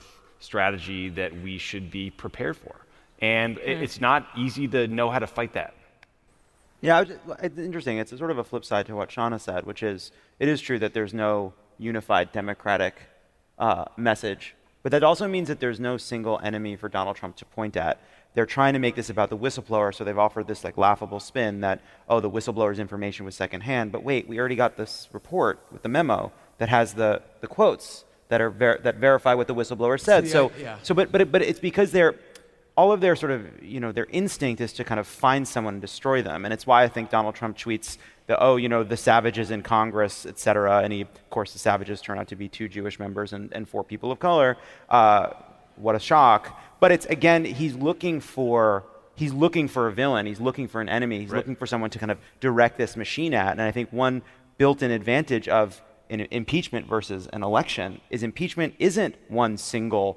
strategy that we should be prepared for. And it's not easy to know how to fight that. Yeah, it's interesting. It's a sort of a flip side to what Shauna said, which is it is true that there's no unified Democratic message, but that also means that there's no single enemy for Donald Trump to point at. They're trying to make this about the whistleblower, so they've offered this like laughable spin that, oh, the whistleblower's information was secondhand. But wait, we already got this report with the memo that has the quotes that are that verify what the whistleblower said. But it's because they're all of their sort of, their instinct is to kind of find someone and destroy them. And it's why I think Donald Trump tweets the savages in Congress, et cetera. And of course, the savages turn out to be 2 Jewish members and 4 people of color. What a shock. But it's, again, he's looking for a villain. He's looking for an enemy. He's looking for someone to kind of direct this machine at. And I think one built-in advantage of an impeachment versus an election is impeachment isn't one single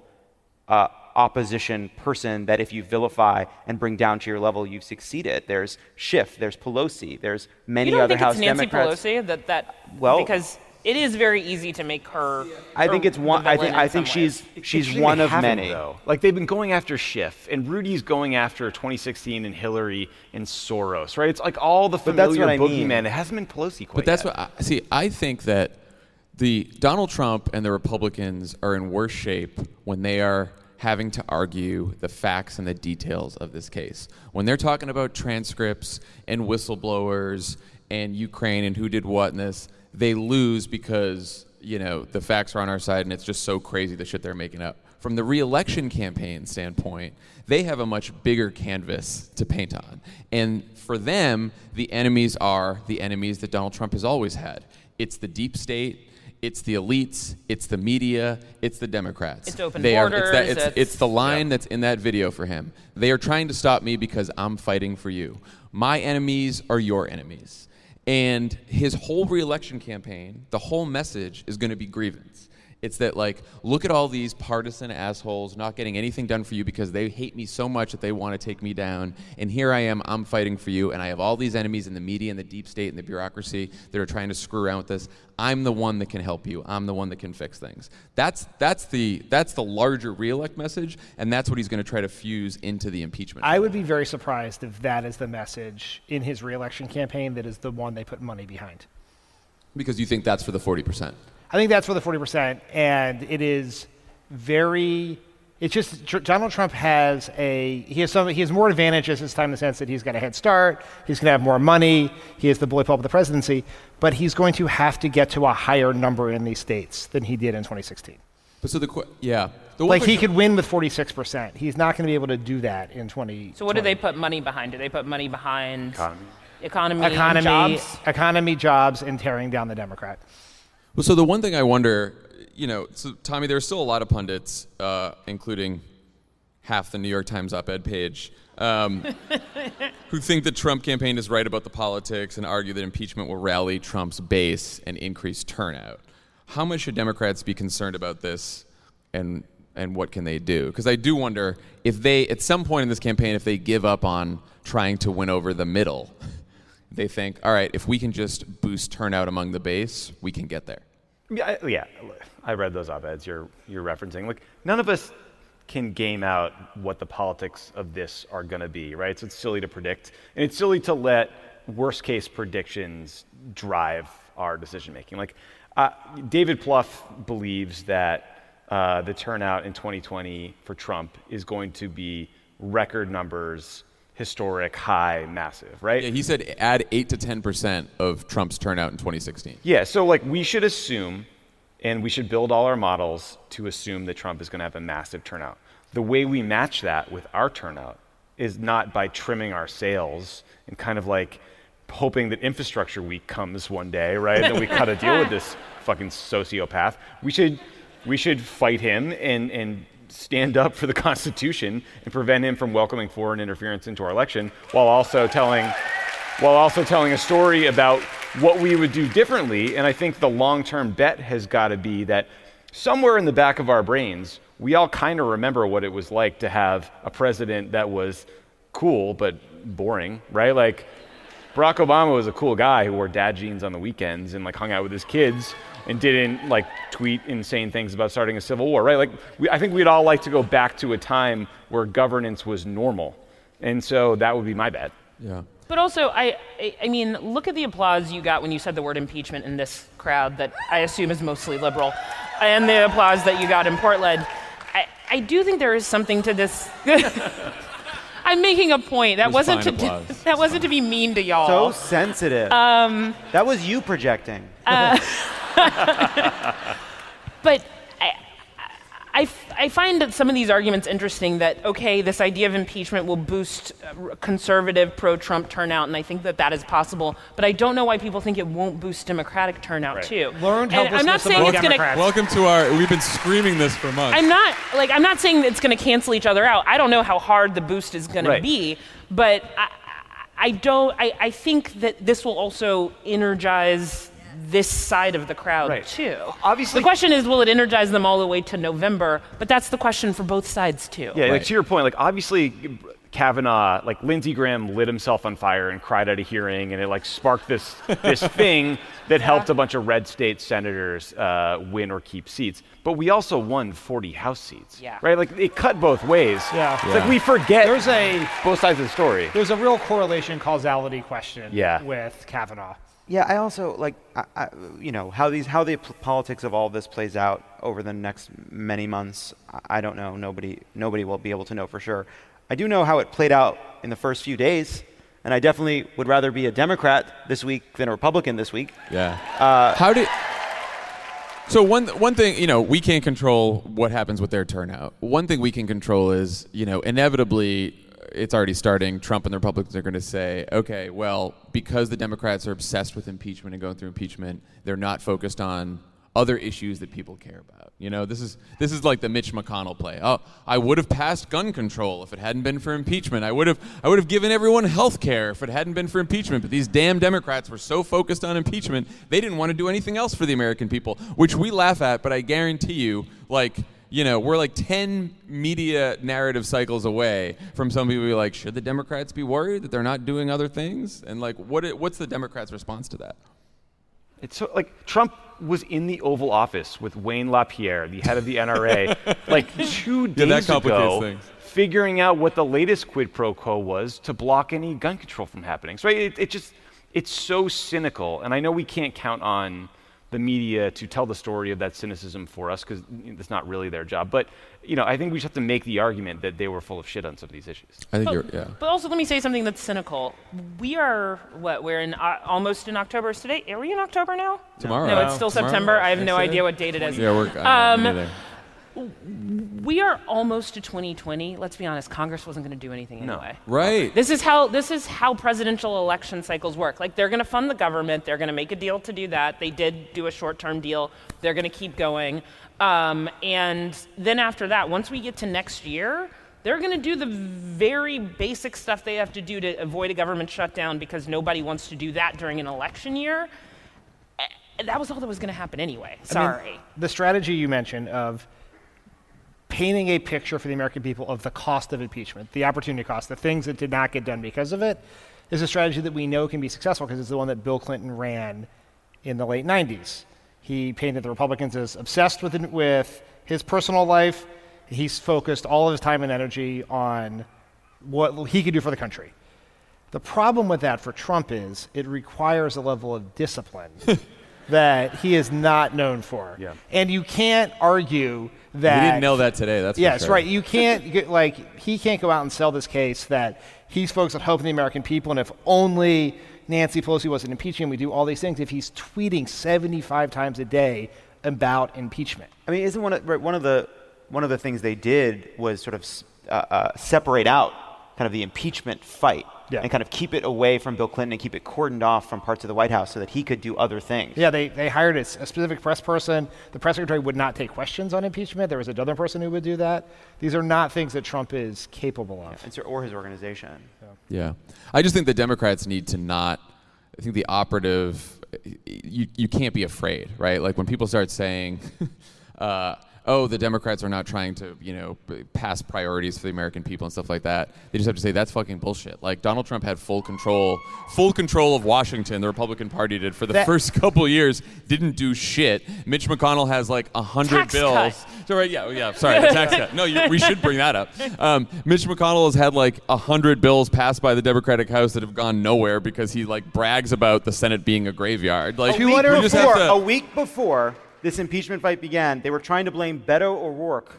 opposition person that if you vilify and bring down to your level, you've succeeded. There's Schiff, there's Pelosi, there's many other House Democrats. You don't think it's Nancy Pelosi because it is very easy to make her. I think it's one. I think she's one of many. Though. Like they've been going after Schiff, and Rudy's going after 2016 and Hillary and Soros, right? It's like all the familiar boogeyman. It hasn't been Pelosi quite. But that's what I think that the Donald Trump and the Republicans are in worse shape when they are having to argue the facts and the details of this case. When they're talking about transcripts and whistleblowers and Ukraine and who did what in this, they lose because, the facts are on our side and it's just so crazy the shit they're making up. From the re-election campaign standpoint, they have a much bigger canvas to paint on. And for them, the enemies are the enemies that Donald Trump has always had. It's the deep state, it's the elites, it's the media, it's the Democrats. It's open borders. It's the line that's in that video for him. They are trying to stop me because I'm fighting for you. My enemies are your enemies. And his whole re-election campaign, the whole message is going to be grievance. It's that, look at all these partisan assholes not getting anything done for you because they hate me so much that they want to take me down. And here I am, I'm fighting for you. And I have all these enemies in the media and the deep state and the bureaucracy that are trying to screw around with this. I'm the one that can help you. I'm the one that can fix things. That's the larger re-elect message, and that's what he's going to try to fuse into the impeachment. I would be very surprised if that is the message in his re-election campaign that is the one they put money behind. Because you think that's for the 40%? I think that's for the 40%, and it is very. It's just Donald Trump has more advantages this time in the sense that he's got a head start. He's going to have more money. He has the bully pulpit of the presidency, but he's going to have to get to a higher number in these states than he did in 2016. But so he could win with 46%. He's not going to be able to do that in 2020. So what do they put money behind? Do they put money behind economy, jobs, and tearing down the Democrat? Well, so the one thing I wonder, so Tommy, there's still a lot of pundits, including half the New York Times op-ed page, who think the Trump campaign is right about the politics and argue that impeachment will rally Trump's base and increase turnout. How much should Democrats be concerned about this, and what can they do? Because I do wonder if they, at some point in this campaign, if they give up on trying to win over the middle, they think, all right, if we can just boost turnout among the base, we can get there. Yeah, I read those op-eds you're referencing. None of us can game out what the politics of this are going to be, right? So it's silly to predict, and it's silly to let worst-case predictions drive our decision-making. David Plouffe believes that the turnout in 2020 for Trump is going to be record numbers, historic, high, massive, right? Yeah, he said add 8 to 10% of Trump's turnout in 2016. Yeah, so we should assume, and we should build all our models to assume that Trump is going to have a massive turnout. The way we match that with our turnout is not by trimming our sails and kind of hoping that infrastructure week comes one day, right? And then we got to deal with this fucking sociopath. We should fight him and stand up for the Constitution and prevent him from welcoming foreign interference into our election, while also telling a story about what we would do differently. And I think the long-term bet has got to be that somewhere in the back of our brains, we all kind of remember what it was like to have a president that was cool but boring, right? Barack Obama was a cool guy who wore dad jeans on the weekends and like hung out with his kids and didn't like tweet insane things about starting a civil war, right? Like I think we'd all like to go back to a time where governance was normal. And so that would be my bet. Yeah. But also, I mean, look at the applause you got when you said the word impeachment in this crowd that I assume is mostly liberal, and the applause that you got in Portland. I do think there is something to this. I'm making a point. That wasn't to be mean to y'all. So sensitive. That was you projecting. But I find that some of these arguments interesting that, okay, this idea of impeachment will boost conservative pro-Trump turnout, and I think that is possible, but I don't know why people think it won't boost Democratic turnout, too. Learned helplessness I'm not saying it's going to... Welcome to we've been screaming this for months. I'm not saying that it's going to cancel each other out. I don't know how hard the boost is going to be, but I think that this will also energize this side of the crowd too. Obviously, the question is, will it energize them all the way to November? But that's the question for both sides too. Yeah, like to your point, like obviously Kavanaugh, like Lindsey Graham lit himself on fire and cried at a hearing, and it like sparked this thing that helped a bunch of red state senators win or keep seats. But we also won 40 House seats, right? Like it cut both ways. Yeah. It's like we forget both sides of the story. There's a real correlation causality question with Kavanaugh. Yeah, I also like, how the politics of all this plays out over the next many months. I don't know. Nobody will be able to know for sure. I do know how it played out in the first few days, and I definitely would rather be a Democrat this week than a Republican this week. Yeah. So one thing, we can't control what happens with their turnout. One thing we can control is, inevitably, it's already starting. Trump and the Republicans are going to say, okay, well, because the Democrats are obsessed with impeachment and going through impeachment, they're not focused on other issues that people care about. This is like the Mitch McConnell play. Oh, I would have passed gun control if it hadn't been for impeachment. I would have given everyone health care if it hadn't been for impeachment. But these damn Democrats were so focused on impeachment, they didn't want to do anything else for the American people, which we laugh at, but I guarantee you, we're like 10 media narrative cycles away from some people being like, should the Democrats be worried that they're not doing other things? And what's the Democrats' response to that? It's so Trump was in the Oval Office with Wayne LaPierre, the head of the NRA, 2 days ago, figuring out what the latest quid pro quo was to block any gun control from happening. So it's so cynical, and I know we can't count on the media to tell the story of that cynicism for us because it's not really their job. But I think we just have to make the argument that they were full of shit on some of these issues. I think But also, let me say something that's cynical. We are we're in almost in October today. Are we in October now? Tomorrow. No, it's still September. I have no idea what date it is. Yeah, we are almost to 2020. Let's be honest, Congress wasn't going to do anything anyway. Right. This is how presidential election cycles work. They're going to fund the government. They're going to make a deal to do that. They did do a short-term deal. They're going to keep going. And then after that, once we get to next year, they're going to do the very basic stuff they have to do to avoid a government shutdown because nobody wants to do that during an election year. That was all that was going to happen anyway. Sorry. The strategy you mentioned of painting a picture for the American people of the cost of impeachment, the opportunity cost, the things that did not get done because of it, is a strategy that we know can be successful because it's the one that Bill Clinton ran in the late 90s. He painted the Republicans as obsessed with his personal life. He's focused all of his time and energy on what he could do for the country. The problem with that for Trump is it requires a level of discipline that he is not known for. Yeah. And you can't argue that... We didn't nail that today, that's for sure. Yes, right. You can't, he can't go out and sell this case that he's focused on helping the American people, and if only Nancy Pelosi wasn't impeaching, we do all these things. If he's tweeting 75 times a day about impeachment. I mean, isn't one of the things they did was sort of separate out kind of the impeachment fight and kind of keep it away from Bill Clinton and keep it cordoned off from parts of the White House so that he could do other things. Yeah, they hired a specific press person. The press secretary would not take questions on impeachment. There was another person who would do that. These are not things that Trump is capable of. Or his organization. Yeah. I just think the Democrats need to not, I think the operative, you can't be afraid, right? Like when people start saying, oh, the Democrats are not trying to, pass priorities for the American people and stuff like that. They just have to say that's fucking bullshit. Like, Donald Trump had full control of Washington. The Republican Party did for the first couple of years, didn't do shit. Mitch McConnell has like 100 bills. Cut. So, right, sorry, the tax cut. No, we should bring that up. Mitch McConnell has had like 100 bills passed by the Democratic House that have gone nowhere because he like brags about the Senate being a graveyard. Like, a week before this impeachment fight began, they were trying to blame Beto O'Rourke,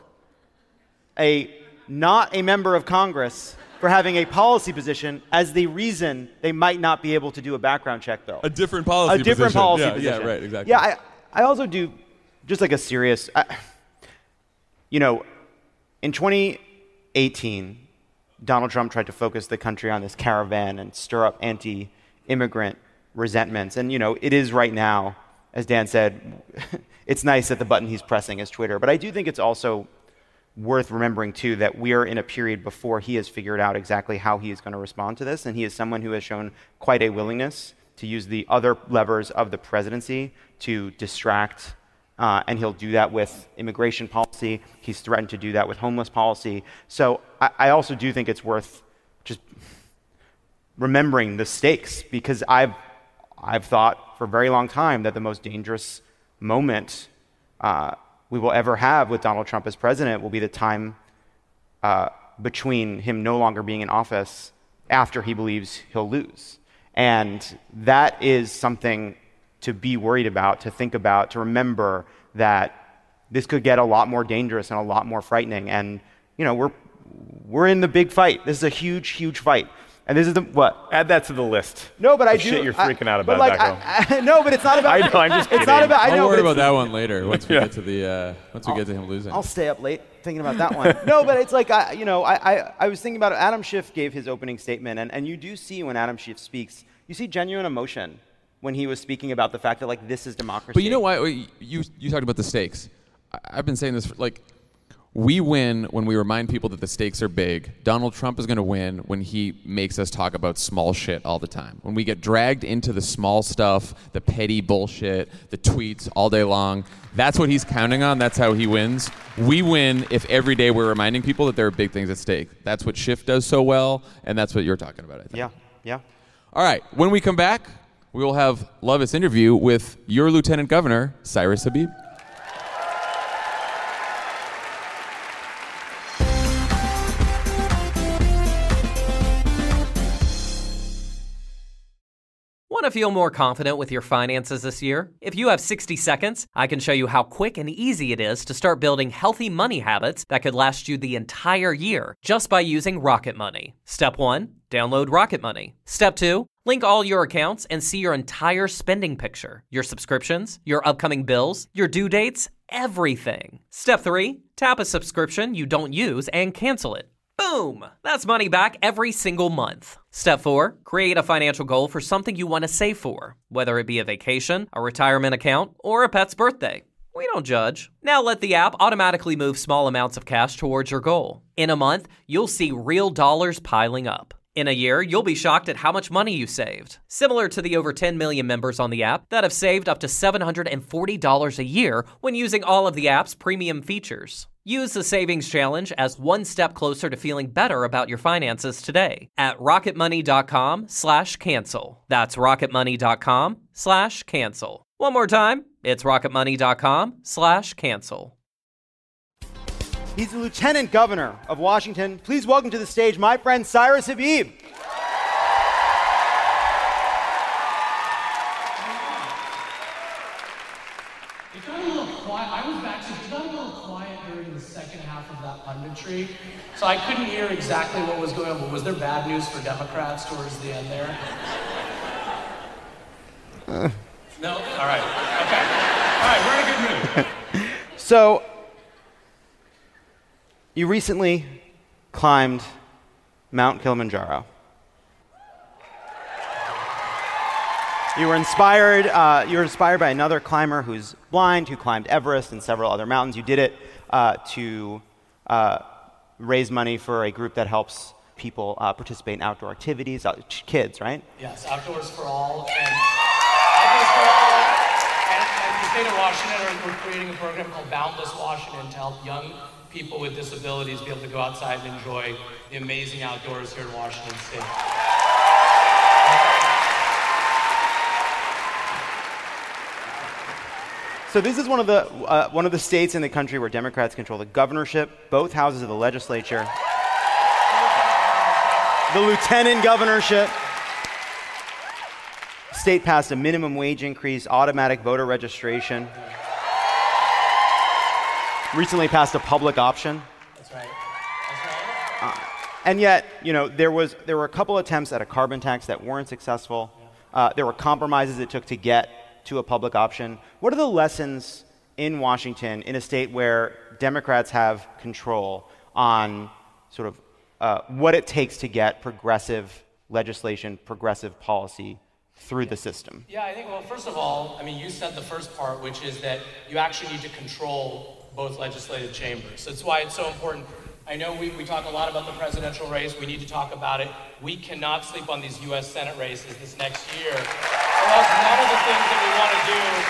not a member of Congress, for having a policy position as the reason they might not be able to do a background check bill. A different policy position. Position. Yeah, right, exactly. Yeah, I also do just like a serious, in 2018, Donald Trump tried to focus the country on this caravan and stir up anti-immigrant resentments. And, it is right now, as Dan said, it's nice that the button he's pressing is Twitter. But I do think it's also worth remembering, too, that we are in a period before he has figured out exactly how he is going to respond to this. And he is someone who has shown quite a willingness to use the other levers of the presidency to distract. And he'll do that with immigration policy. He's threatened to do that with homeless policy. So I also do think it's worth just remembering the stakes, because I've thought for a very long time that the most dangerous moment we will ever have with Donald Trump as president will be the time between him no longer being in office after he believes he'll lose. And that is something to be worried about, to think about, to remember that this could get a lot more dangerous and a lot more frightening. And, we're in the big fight. This is a huge, huge fight. And this is what? Add that to the list. No, but I do. Shit, you're freaking out about that. No, but it's not about. I know. I'm just kidding. It's not about. I know. I'll worry about that one later once we get to the get to him losing. I'll stay up late thinking about that one. No, but it's like I was thinking about it. Adam Schiff gave his opening statement, and you do see when Adam Schiff speaks, you see genuine emotion when he was speaking about the fact that like this is democracy. But you know why you talked about the stakes. I've been saying this for like. We win when we remind people that the stakes are big. Donald Trump is going to win when he makes us talk about small shit all the time. When we get dragged into the small stuff, the petty bullshit, the tweets all day long, that's what he's counting on. That's how he wins. We win if every day we're reminding people that there are big things at stake. That's what Schiff does so well, and that's what you're talking about, I think. Yeah. All right, when we come back, we will have Lovett's interview with your Lieutenant Governor, Cyrus Habib. Want to feel more confident with your finances this year? If you have 60 seconds, I can show you how quick and easy it is to start building healthy money habits that could last you the entire year just by using Rocket Money. Step 1, download Rocket Money. Step 2, link all your accounts and see your entire spending picture, your subscriptions, your upcoming bills, your due dates, everything. Step 3, tap a subscription you don't use and cancel it. Boom! That's money back every single month. Step 4, create a financial goal for something you want to save for, whether it be a vacation, a retirement account, or a pet's birthday. We don't judge. Now let the app automatically move small amounts of cash towards your goal. In a month, you'll see real dollars piling up. In a year, you'll be shocked at how much money you saved. Similar to the over 10 million members on the app that have saved up to $740 a year when using all of the app's premium features. Use the Savings Challenge as one step closer to feeling better about your finances today at rocketmoney.com/cancel. That's rocketmoney.com/cancel. One more time, it's rocketmoney.com/cancel. He's the Lieutenant Governor of Washington. Please welcome to the stage my friend Cyrus Habib. It got a little quiet. I was backstage. It got a little quiet during the second half of that punditry, so I couldn't hear exactly what was going on. But was there bad news for Democrats towards the end there? No? All right. Okay. All right, we're in a good mood. So, you recently climbed Mount Kilimanjaro. You were inspired by another climber who's blind, who climbed Everest and several other mountains. You did it to raise money for a group that helps people participate in outdoor activities, kids, right? Yes, Outdoors for All. And state of Washington, we're creating a program called Boundless Washington to help young people with disabilities be able to go outside and enjoy the amazing outdoors here in Washington State. So this is one of the states in the country where Democrats control the governorship, both houses of the legislature, the lieutenant governorship. State passed a minimum wage increase, automatic voter registration. Recently passed a public option. That's right. That's right. And yet, there were a couple attempts at a carbon tax that weren't successful. There were compromises it took to get to a public option. What are the lessons in Washington, in a state where Democrats have control, on sort of what it takes to get progressive legislation, progressive policy through the system? Yeah, I think, well, first of all, you said the first part, which is that you actually need to control both legislative chambers. That's why it's so important. I know we talk a lot about the presidential race. We need to talk about it. We cannot sleep on these U.S. Senate races this next year. So that's none of the things that we want to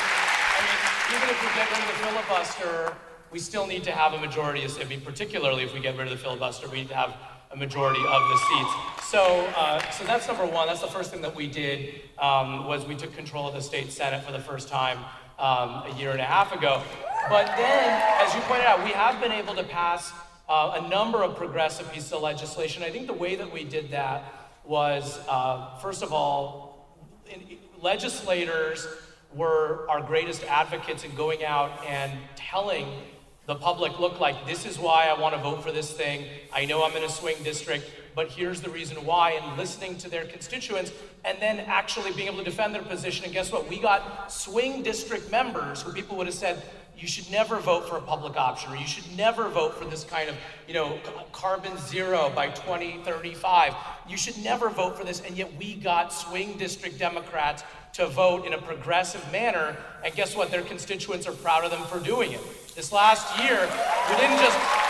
do. Even if we get rid of the filibuster, we still need to have a majority of seats. Particularly if we get rid of the filibuster, we need to have a majority of the seats. So that's number one. That's the first thing that we did, was we took control of the state Senate for the first time a year and a half ago. But then, as you pointed out, we have been able to pass a number of progressive pieces of legislation. I think the way that we did that was, first of all, legislators were our greatest advocates in going out and telling the public, look, this is why I want to vote for this thing. I know I'm in a swing district, but here's the reason why, and listening to their constituents, and then actually being able to defend their position. And guess what? We got swing district members who people would have said, you should never vote for a public option, or you should never vote for this kind of, carbon zero by 2035. You should never vote for this, and yet we got swing district Democrats to vote in a progressive manner, and guess what? Their constituents are proud of them for doing it. This last year, we didn't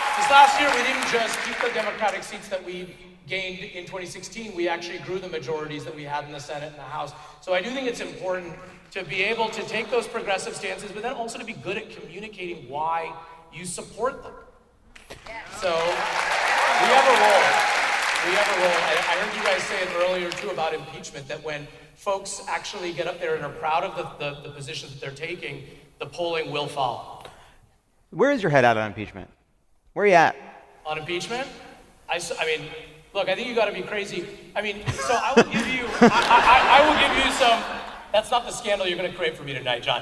just keep the Democratic seats that we gained in 2016. We actually grew the majorities that we had in the Senate and the House. So I do think it's important to be able to take those progressive stances, but then also to be good at communicating why you support them. So we have a role. I heard you guys say it earlier too about impeachment, that when folks actually get up there and are proud of the positions that they're taking, the polling will follow. Where is your head at on impeachment? Where are you at? On impeachment? Look, I think you got to be crazy. So I will give you, I will give you some. That's not the scandal you're going to create for me tonight, John.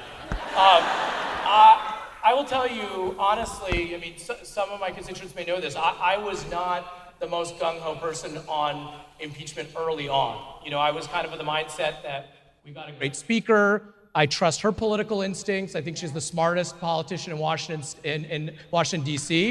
I will tell you honestly. Some of my constituents may know this. I was not the most gung-ho person on impeachment early on. I was kind of in the mindset that we got a great speaker. I trust her political instincts. I think she's the smartest politician in Washington D.C.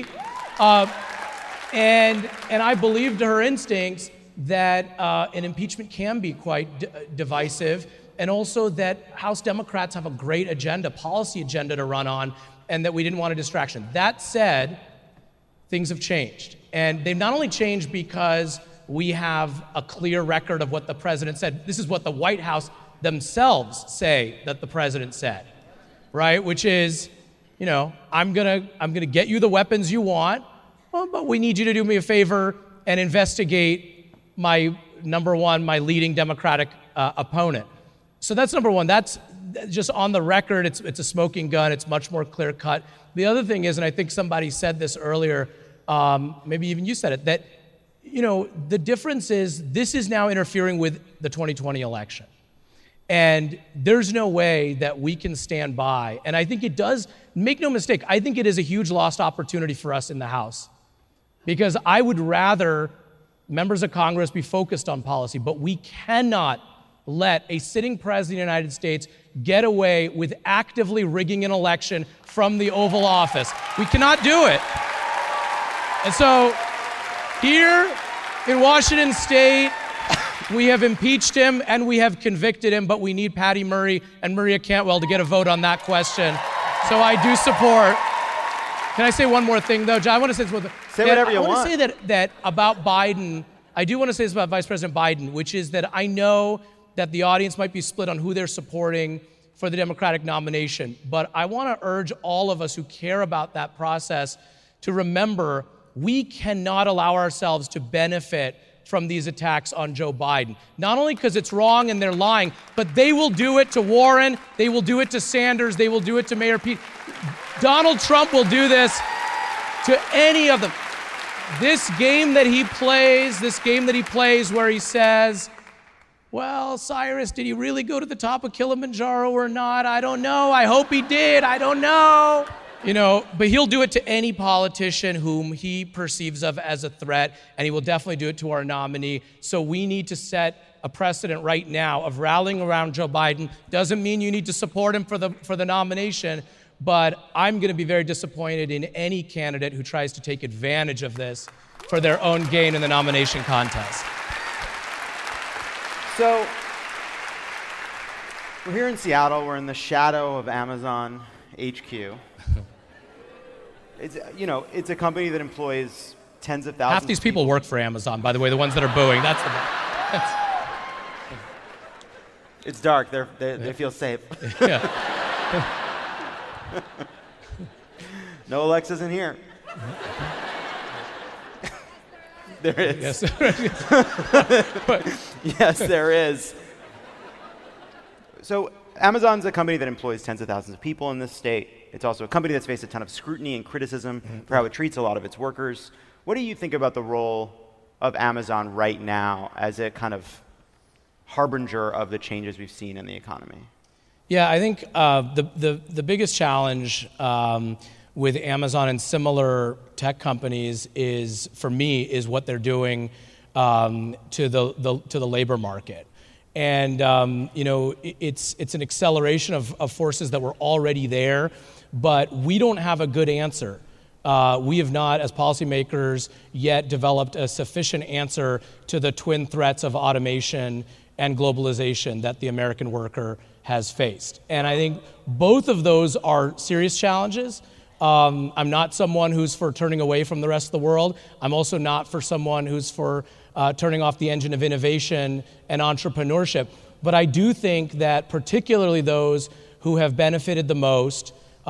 And I believed her instincts that an impeachment can be quite divisive, and also that House Democrats have a great agenda, policy agenda to run on, and that we didn't want a distraction. That said, things have changed. And they've not only changed because we have a clear record of what the president said. This is what the White House themselves say that the president said, right? Which is, I'm gonna get you the weapons you want, but we need you to do me a favor and investigate my leading Democratic opponent. So that's number one. That's just on the record. It's a smoking gun. It's much more clear cut. The other thing is, and I think somebody said this earlier, maybe even you said it, that the difference is this is now interfering with the 2020 election. And there's no way that we can stand by. And I think it does, make no mistake, I think it is a huge lost opportunity for us in the House. Because I would rather members of Congress be focused on policy, but we cannot let a sitting president of the United States get away with actively rigging an election from the Oval Office. We cannot do it. And so here in Washington State, we have impeached him and we have convicted him, but we need Patty Murray and Maria Cantwell to get a vote on that question. So I do support. Can I say one more thing, though, John? I want to say this. Say whatever you want. I want to say that about Biden. I do want to say this about Vice President Biden, which is that I know that the audience might be split on who they're supporting for the Democratic nomination. But I want to urge all of us who care about that process to remember we cannot allow ourselves to benefit from these attacks on Joe Biden. Not only because it's wrong and they're lying, but they will do it to Warren, they will do it to Sanders, they will do it to Mayor Pete. Donald Trump will do this to any of them. This game that he plays where he says, well, Cyrus, did he really go to the top of Kilimanjaro or not? I don't know. I hope he did. I don't know. But he'll do it to any politician whom he perceives of as a threat, and he will definitely do it to our nominee. So we need to set a precedent right now of rallying around Joe Biden. Doesn't mean you need to support him for the nomination, but I'm going to be very disappointed in any candidate who tries to take advantage of this for their own gain in the nomination contest. So we're here in Seattle. We're in the shadow of Amazon HQ. It's a company that employs tens of thousands. Half these people work for Amazon, by the way, the ones that are booing. It's dark. They feel safe. Yeah. No Alexa's in here. There is. Yes, there is. So Amazon's a company that employs tens of thousands of people in this state. It's also a company that's faced a ton of scrutiny and criticism for how it treats a lot of its workers. What do you think about the role of Amazon right now as a kind of harbinger of the changes we've seen in the economy? Yeah, I think the biggest challenge with Amazon and similar tech companies is what they're doing to the labor market. And it's an acceleration of forces that were already there, but we don't have a good answer. We have not, as policymakers, yet developed a sufficient answer to the twin threats of automation and globalization that the American worker has faced. And I think both of those are serious challenges. I'm not someone who's for turning away from the rest of the world. I'm also not for someone who's for turning off the engine of innovation and entrepreneurship. But I do think that particularly those who have benefited the most,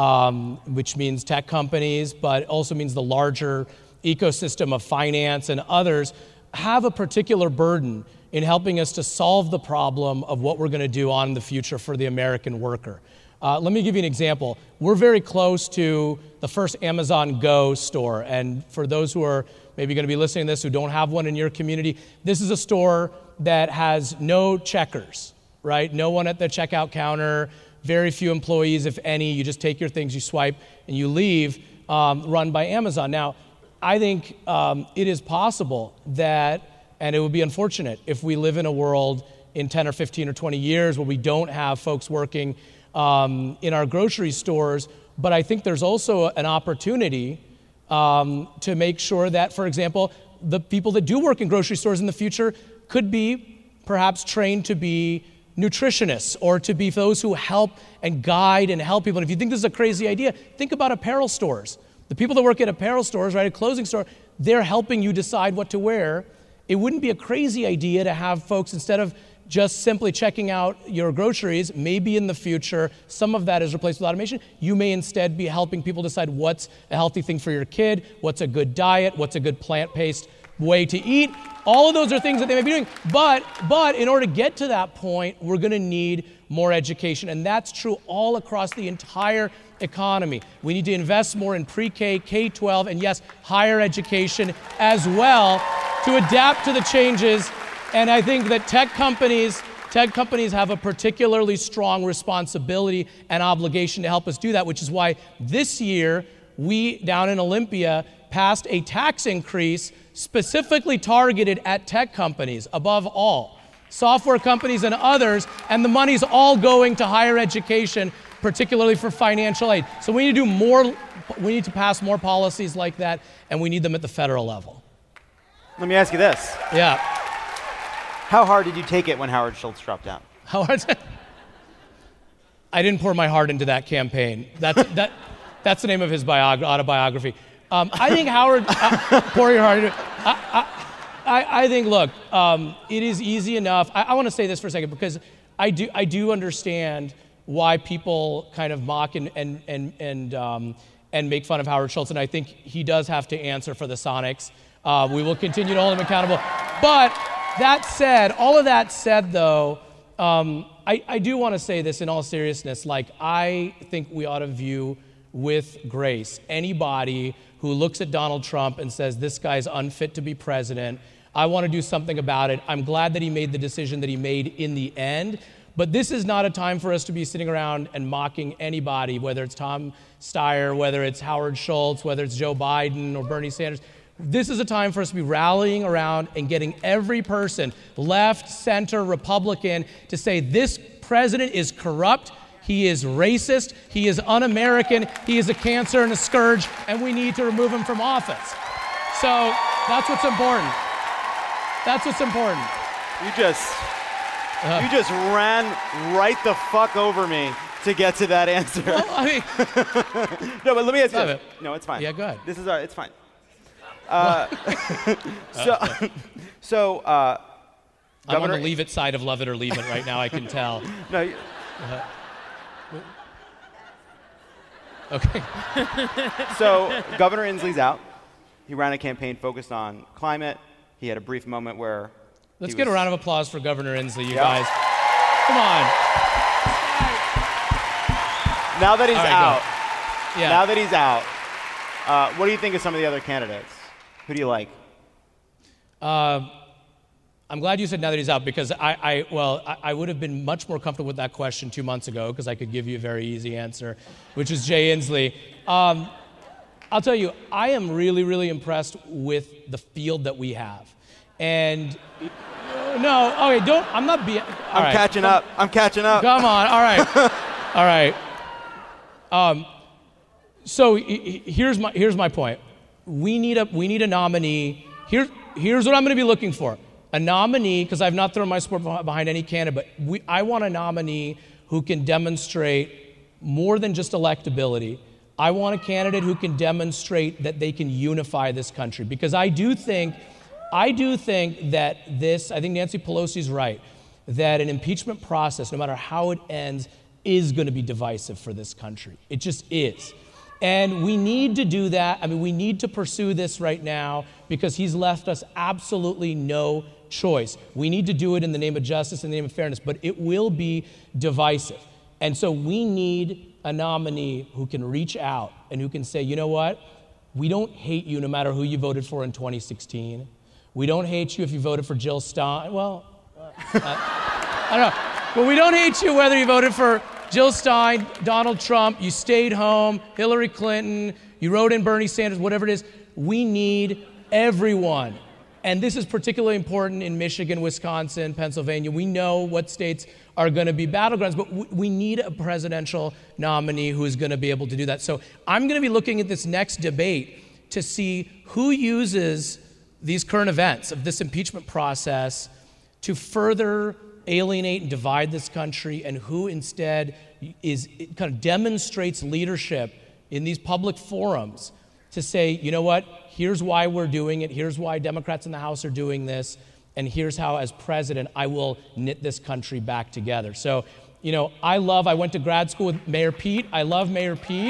which means tech companies, but also means the larger ecosystem of finance and others, have a particular burden in helping us to solve the problem of what we're going to do on the future for the American worker. Let me give you an example. We're very close to the first Amazon Go store. And for those who are maybe going to be listening to this who don't have one in your community, this is a store that has no checkers, right? No one at the checkout counter, very few employees, if any. You just take your things, you swipe, and you leave, run by Amazon. Now, I think it is possible that, and it would be unfortunate if we live in a world in 10 or 15 or 20 years where we don't have folks working in our grocery stores, but I think there's also an opportunity to make sure that, for example, the people that do work in grocery stores in the future could be perhaps trained to be nutritionists or to be those who help and guide and help people. And if you think this is a crazy idea, think about apparel stores. The people that work at apparel stores, right, a clothing store, they're helping you decide what to wear. It wouldn't be a crazy idea to have folks, instead of just simply checking out your groceries, maybe in the future, some of that is replaced with automation. You may instead be helping people decide what's a healthy thing for your kid, what's a good diet, what's a good plant-based way to eat. All of those are things that they may be doing. But in order to get to that point, we're going to need more education. And that's true all across the entire economy. We need to invest more in pre-K, K-12, and yes, higher education as well to adapt to the changes. And I think that tech companies have a particularly strong responsibility and obligation to help us do that, which is why this year we, down in Olympia, passed a tax increase specifically targeted at tech companies, above all, software companies and others, and the money's all going to higher education, particularly for financial aid. So we need to do more, we need to pass more policies like that, and we need them at the federal level. Let me ask you this. Yeah. How hard did you take it when Howard Schultz dropped out? How hard? I didn't pour my heart into that campaign. That's the name of his autobiography. I think Howard, pour your heart into it. I think, look, it is easy enough. I want to say this for a second because I do understand why people kind of mock and make fun of Howard Schultz, and I think he does have to answer for the Sonics. We will continue to hold him accountable. But that said, all of that said, though, I do want to say this in all seriousness. Like, I think we ought to view with grace anybody who looks at Donald Trump and says, this guy's unfit to be president. I want to do something about it. I'm glad that he made the decision that he made in the end. But this is not a time for us to be sitting around and mocking anybody, whether it's Tom Steyer, whether it's Howard Schultz, whether it's Joe Biden or Bernie Sanders. This is a time for us to be rallying around and getting every person, left, center, Republican, to say this president is corrupt, he is racist, he is un-American, he is a cancer and a scourge, and we need to remove him from office. So that's what's important. That's what's important. You just ran right the fuck over me to get to that answer. Well, I mean, no, but let me ask you this. No, it's fine. Yeah, go ahead. This is it's fine. I'm on the leave it side of love it or leave it right now, I can tell. No. Okay. So Governor Inslee's out. He ran a campaign focused on climate. He had a brief moment where Let's get a round of applause for Governor Inslee, you guys. Come on. Now that he's out, yeah. Now that he's out, what do you think of some of the other candidates? Who do you like? I'm glad you said now that he's out, because I would have been much more comfortable with that question 2 months ago, because I could give you a very easy answer, which is Jay Inslee. I'll tell you, I am really, really impressed with the field that we have. And no, okay, I'm not being. I'm catching up. I'm catching up. Come on, all right. All right. So here's my point. We need a nominee. Here's what I'm going to be looking for. A nominee, because I've not thrown my support behind any candidate, but I want a nominee who can demonstrate more than just electability. I want a candidate who can demonstrate that they can unify this country, because I do think that I think Nancy Pelosi's right, that an impeachment process, no matter how it ends, is going to be divisive for this country. It just is. And we need to do that. I mean, we need to pursue this right now, because he's left us absolutely no choice. We need to do it in the name of justice, in the name of fairness, but it will be divisive. And so we need a nominee who can reach out and who can say, you know what? We don't hate you no matter who you voted for in 2016. We don't hate you if you voted for Jill Stein. Well, I don't know. But we don't hate you whether you voted for Jill Stein, Donald Trump, you stayed home, Hillary Clinton, you wrote in Bernie Sanders, whatever it is. We need everyone. And this is particularly important in Michigan, Wisconsin, Pennsylvania. We know what states are going to be battlegrounds, but we need a presidential nominee who is going to be able to do that. So I'm going to be looking at this next debate to see who uses these current events of this impeachment process to further alienate and divide this country, and who instead kind of demonstrates leadership in these public forums to say, you know what, here's why we're doing it, here's why Democrats in the House are doing this, and here's how, as president, I will knit this country back together. So, you know, I went to grad school with Mayor Pete. I love Mayor Pete.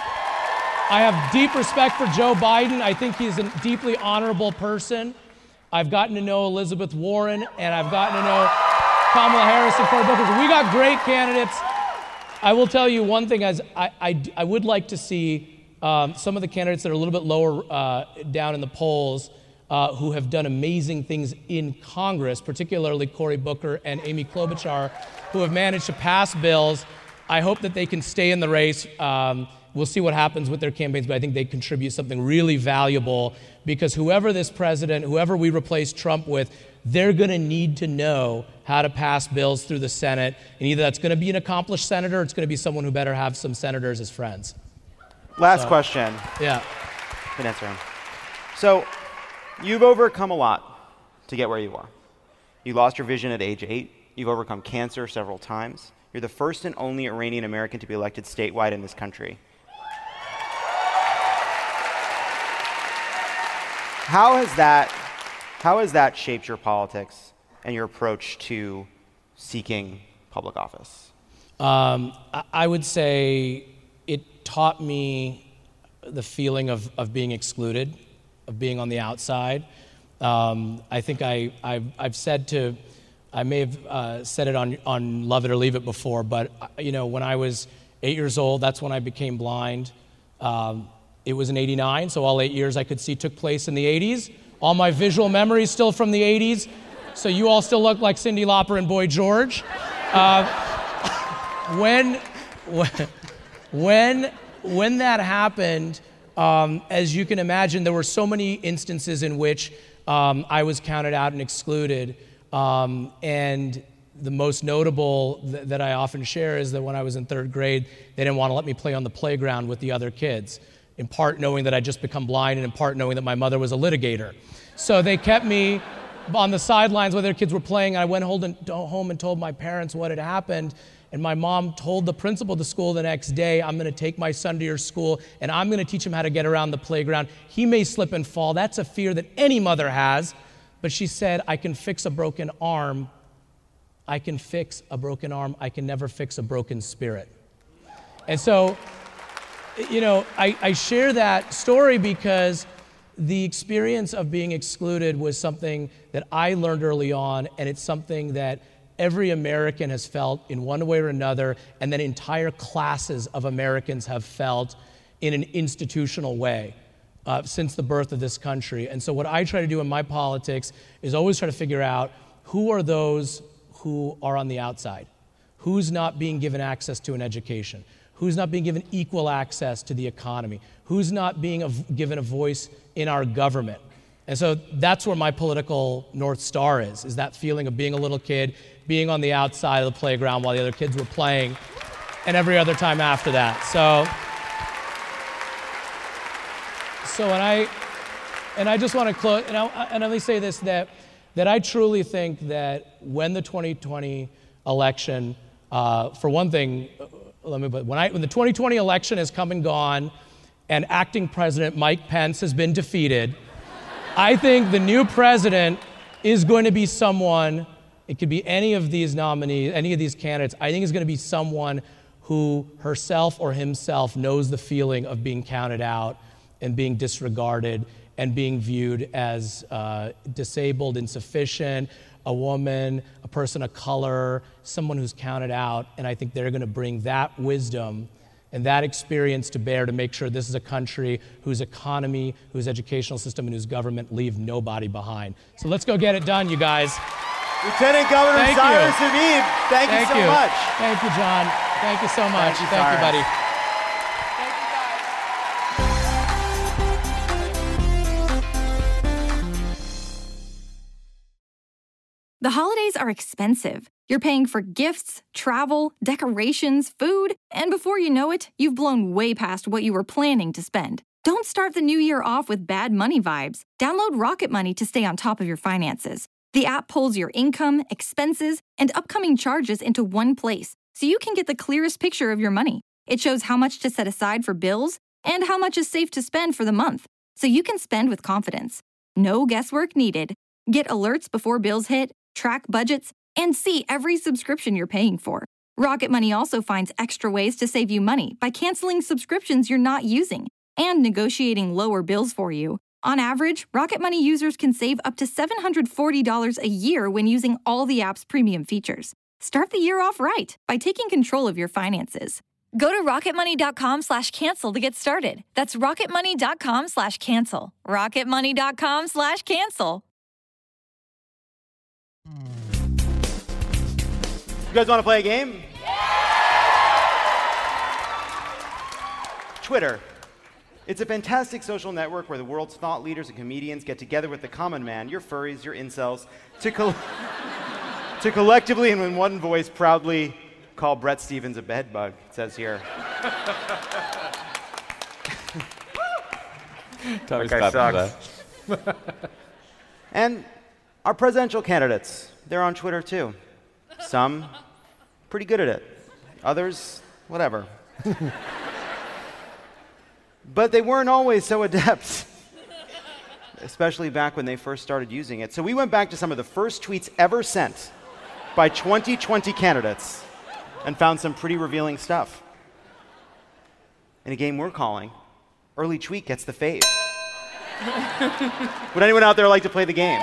I have deep respect for Joe Biden. I think he's a deeply honorable person. I've gotten to know Elizabeth Warren, and I've gotten to know Kamala Harris and Cory Booker. We got great candidates. I will tell you one thing, as I would like to see some of the candidates that are a little bit lower down in the polls who have done amazing things in Congress, particularly Cory Booker and Amy Klobuchar, who have managed to pass bills. I hope that they can stay in the race. We'll see what happens with their campaigns, but I think they contribute something really valuable, because whoever this president, whoever we replace Trump with, they're going to need to know how to pass bills through the Senate. And either that's going to be an accomplished senator, or it's going to be someone who better have some senators as friends. Last question. Yeah. Good answer. So you've overcome a lot to get where you are. You lost your vision at age 8. You've overcome cancer several times. You're the first and only Iranian American to be elected statewide in this country. How has that shaped your politics and your approach to seeking public office? I would say it taught me the feeling of being excluded, of being on the outside. I think I've said to, I may have said it on Love It or Leave It before, but when I was 8 years old, that's when I became blind. It was in '89, so all 8 years I could see took place in the '80s. All my visual memories still from the '80s, so you all still look like Cyndi Lauper and Boy George. When that happened, as you can imagine, there were so many instances in which I was counted out and excluded. And the most notable that I often share is that when I was in 3rd grade, they didn't want to let me play on the playground with the other kids, in part knowing that I'd just become blind and in part knowing that my mother was a litigator. So they kept me on the sidelines while their kids were playing. I went home and told my parents what had happened. And my mom told the principal of the school the next day, I'm going to take my son to your school and I'm going to teach him how to get around the playground. He may slip and fall. That's a fear that any mother has. But she said, I can fix a broken arm. I can fix a broken arm. I can never fix a broken spirit. And so, I share that story because the experience of being excluded was something that I learned early on, and it's something that every American has felt in one way or another, and that entire classes of Americans have felt in an institutional way since the birth of this country. And so what I try to do in my politics is always try to figure out who are those who are on the outside, who's not being given access to an education, who's not being given equal access to the economy, who's not being given a voice in our government. And so that's where my political North Star is that feeling of being a little kid, being on the outside of the playground while the other kids were playing, and every other time after that. And I just want to close, and let me say this, that I truly think that when the 2020 election, for one thing, when the 2020 election has come and gone, and acting President Mike Pence has been defeated, I think the new president is going to be someone, it could be any of these nominees, any of these candidates, I think is going to be someone who herself or himself knows the feeling of being counted out and being disregarded and being viewed as disabled, insufficient, a woman, a person of color, someone who's counted out. And I think they're going to bring that wisdom and that experience to bear to make sure this is a country whose economy, whose educational system, and whose government leave nobody behind. So let's go get it done, you guys. Lieutenant Governor Cyrus Habib, thank you so much. Thank you, John. Thank you so much. Thank you, buddy. The holidays are expensive. You're paying for gifts, travel, decorations, food, and before you know it, you've blown way past what you were planning to spend. Don't start the new year off with bad money vibes. Download Rocket Money to stay on top of your finances. The app pulls your income, expenses, and upcoming charges into one place, so you can get the clearest picture of your money. It shows how much to set aside for bills and how much is safe to spend for the month, so you can spend with confidence. No guesswork needed. Get alerts before bills hit, track budgets, and see every subscription you're paying for. Rocket Money also finds extra ways to save you money by canceling subscriptions you're not using and negotiating lower bills for you. On average, Rocket Money users can save up to $740 a year when using all the app's premium features. Start the year off right by taking control of your finances. Go to rocketmoney.com/cancel to get started. That's rocketmoney.com/cancel. rocketmoney.com/cancel. You guys want to play a game? Twitter. It's a fantastic social network where the world's thought leaders and comedians get together with the common man, your furries, your incels, to collectively and in one voice proudly call Bret Stephens a bedbug, it says here. Tommy's clapping for that. And our presidential candidates, they're on Twitter too. Some pretty good at it. Others, whatever. But they weren't always so adept, especially back when they first started using it. So we went back to some of the first tweets ever sent by 2020 candidates. and found some pretty revealing stuff. In a game we're calling, Early Tweet Gets the Fave. Would anyone out there like to play the game?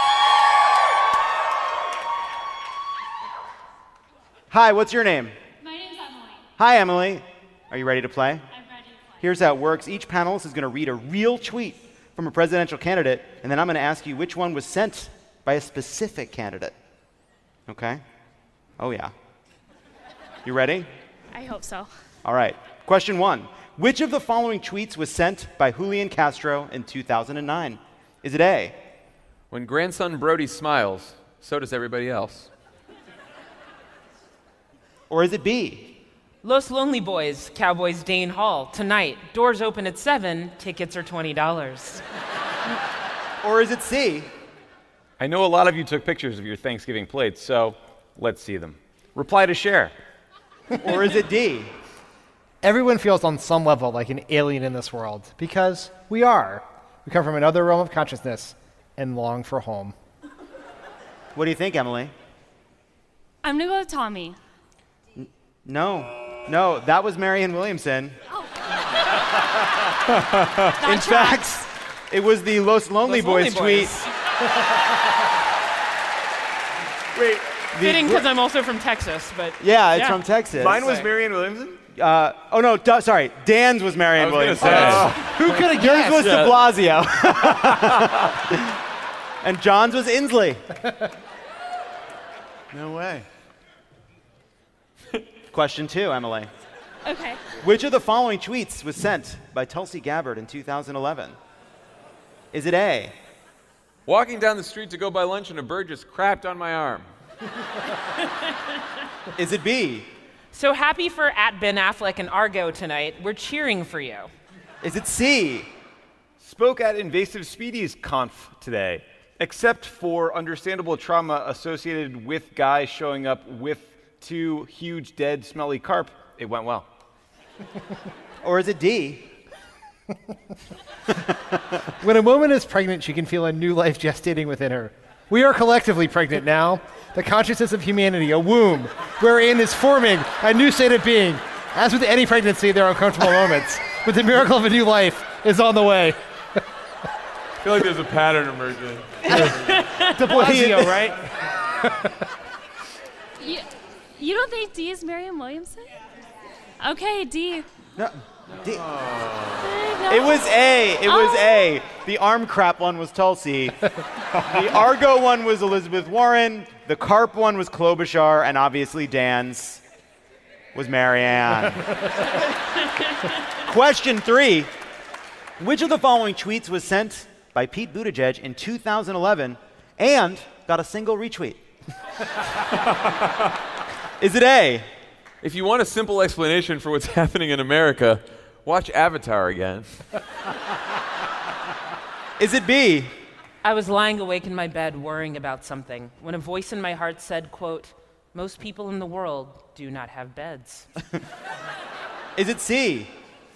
Hi, what's your name? My name's Emily. Hi, Emily. Are you ready to play? I'm ready to play. Here's how it works. Each panelist is going to read a real tweet from a presidential candidate, and then I'm going to ask you which one was sent by a specific candidate. Okay? Oh, yeah. You ready? I hope so. All right. Question 1. Which of the following tweets was sent by Julian Castro in 2009? Is it A? When grandson Brody smiles, so does everybody else. Or is it B? Los Lonely Boys, Cowboys Dane Hall. Tonight, doors open at 7, tickets are $20. Or is it C? I know a lot of you took pictures of your Thanksgiving plates, so let's see them. Reply to share. Or is it D? Everyone feels on some level like an alien in this world, because we are. We come from another realm of consciousness and long for home. What do you think, Emily? I'm going to go with Tommy. No, that was Marianne Williamson. Oh. In fact, it was the Los Lonely Boys tweet. Wait. Fitting because I'm also from Texas, but yeah, it's from Texas. Mine was Marianne Williamson? Oh no, sorry. Dan's was Marianne Williamson. Who could have guessed? Yours was de Blasio. And John's was Inslee. No way. Question 2, Emily. Okay. Which of the following tweets was sent by Tulsi Gabbard in 2011? Is it A? Walking down the street to go buy lunch and a bird just crapped on my arm. Is it B? So happy for @Ben Affleck and Argo tonight. We're cheering for you. Is it C? Spoke at Invasive Speedies Conf today, except for understandable trauma associated with guys showing up with 2 huge, dead, smelly carp. It went well. Or is it D? When a woman is pregnant, she can feel a new life gestating within her. We are collectively pregnant now. The consciousness of humanity, a womb, wherein is forming a new state of being. As with any pregnancy, there are uncomfortable moments, but the miracle of a new life is on the way. I feel like there's a pattern emerging. De Blasio, right? You don't think D is Marianne Williamson? Okay, D. No. D. No. It was A. It was A. The arm crap one was Tulsi. The Argo one was Elizabeth Warren. The carp one was Klobuchar. And obviously Dan's was Marianne. Question 3. Which of the following tweets was sent by Pete Buttigieg in 2011 and got a single retweet? Is it A? If you want a simple explanation for what's happening in America, watch Avatar again. Is it B? I was lying awake in my bed worrying about something when a voice in my heart said, quote, most people in the world do not have beds. Is it C?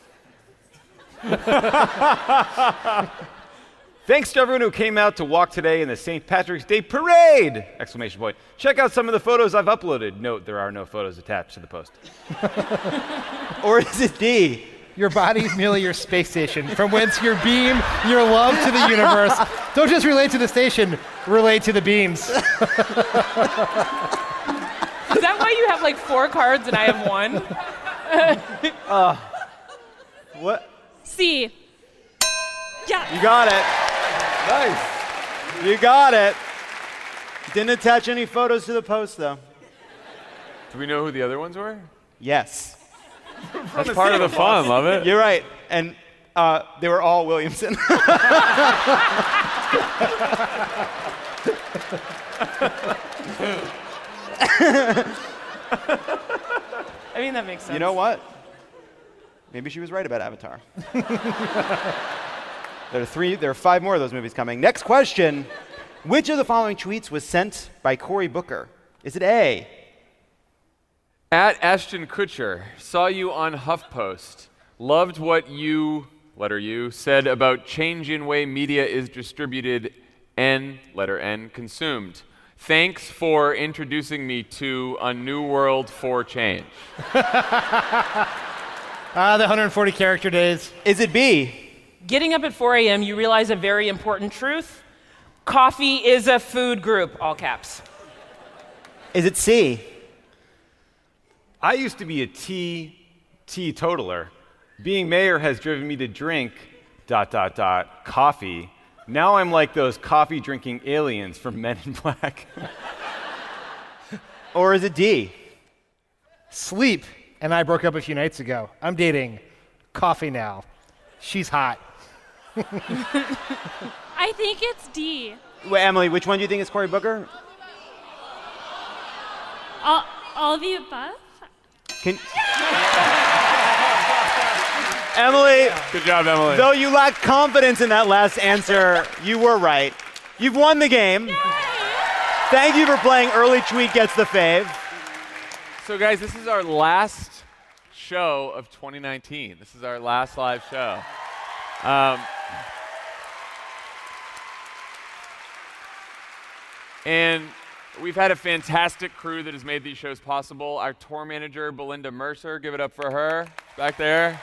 Thanks to everyone who came out to walk today in the St. Patrick's Day Parade! Exclamation point. Check out some of the photos I've uploaded. Note, there are no photos attached to the post. Or is it D? Your body is merely your space station, from whence your beam, your love to the universe. Don't just relate to the station, relate to the beams. Is that why you have like 4 cards and I have 1? What? C. Yeah. You got it. Nice. You got it. Didn't attach any photos to the post, though. Do we know who the other ones were? Yes. That's part of the fun, love it. You're right. And they were all Williamson. I mean, that makes sense. You know what? Maybe she was right about Avatar. There are 5 more of those movies coming. Next question. Which of the following tweets was sent by Cory Booker? Is it A? At Ashton Kutcher, saw you on HuffPost. Loved what you, letter U, said about changing way media is distributed and, letter N, consumed. Thanks for introducing me to a new world for change. The 140 character days. Is it B? Getting up at 4 a.m., you realize a very important truth. Coffee is a food group, all caps. Is it C? I used to be a teetotaler. Being mayor has driven me to drink ... coffee. Now I'm like those coffee-drinking aliens from Men in Black. Or is it D? Sleep and I broke up a few nights ago. I'm dating coffee now. She's hot. I think it's D. Wait, Emily, which one do you think is Cory Booker? All of the above? Emily. Good job, Emily. Though you lack confidence in that last answer, you were right. You've won the game. Yay! Thank you for playing Early Tweet Gets the Fave. So, guys, this is our last show of 2019. This is our last live show. And we've had a fantastic crew that has made these shows possible. Our tour manager, Belinda Mercer, give it up for her back there.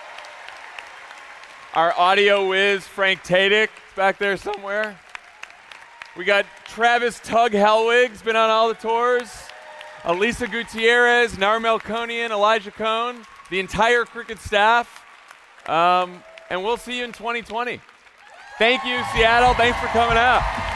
Our audio whiz, Frank Tadick, back there somewhere. We got Travis Tug Helwig's been on all the tours. Elisa Gutierrez, Narmel Konian, Elijah Cohn, the entire Cricket staff. And we'll see you in 2020. Thank you, Seattle. Thanks for coming out.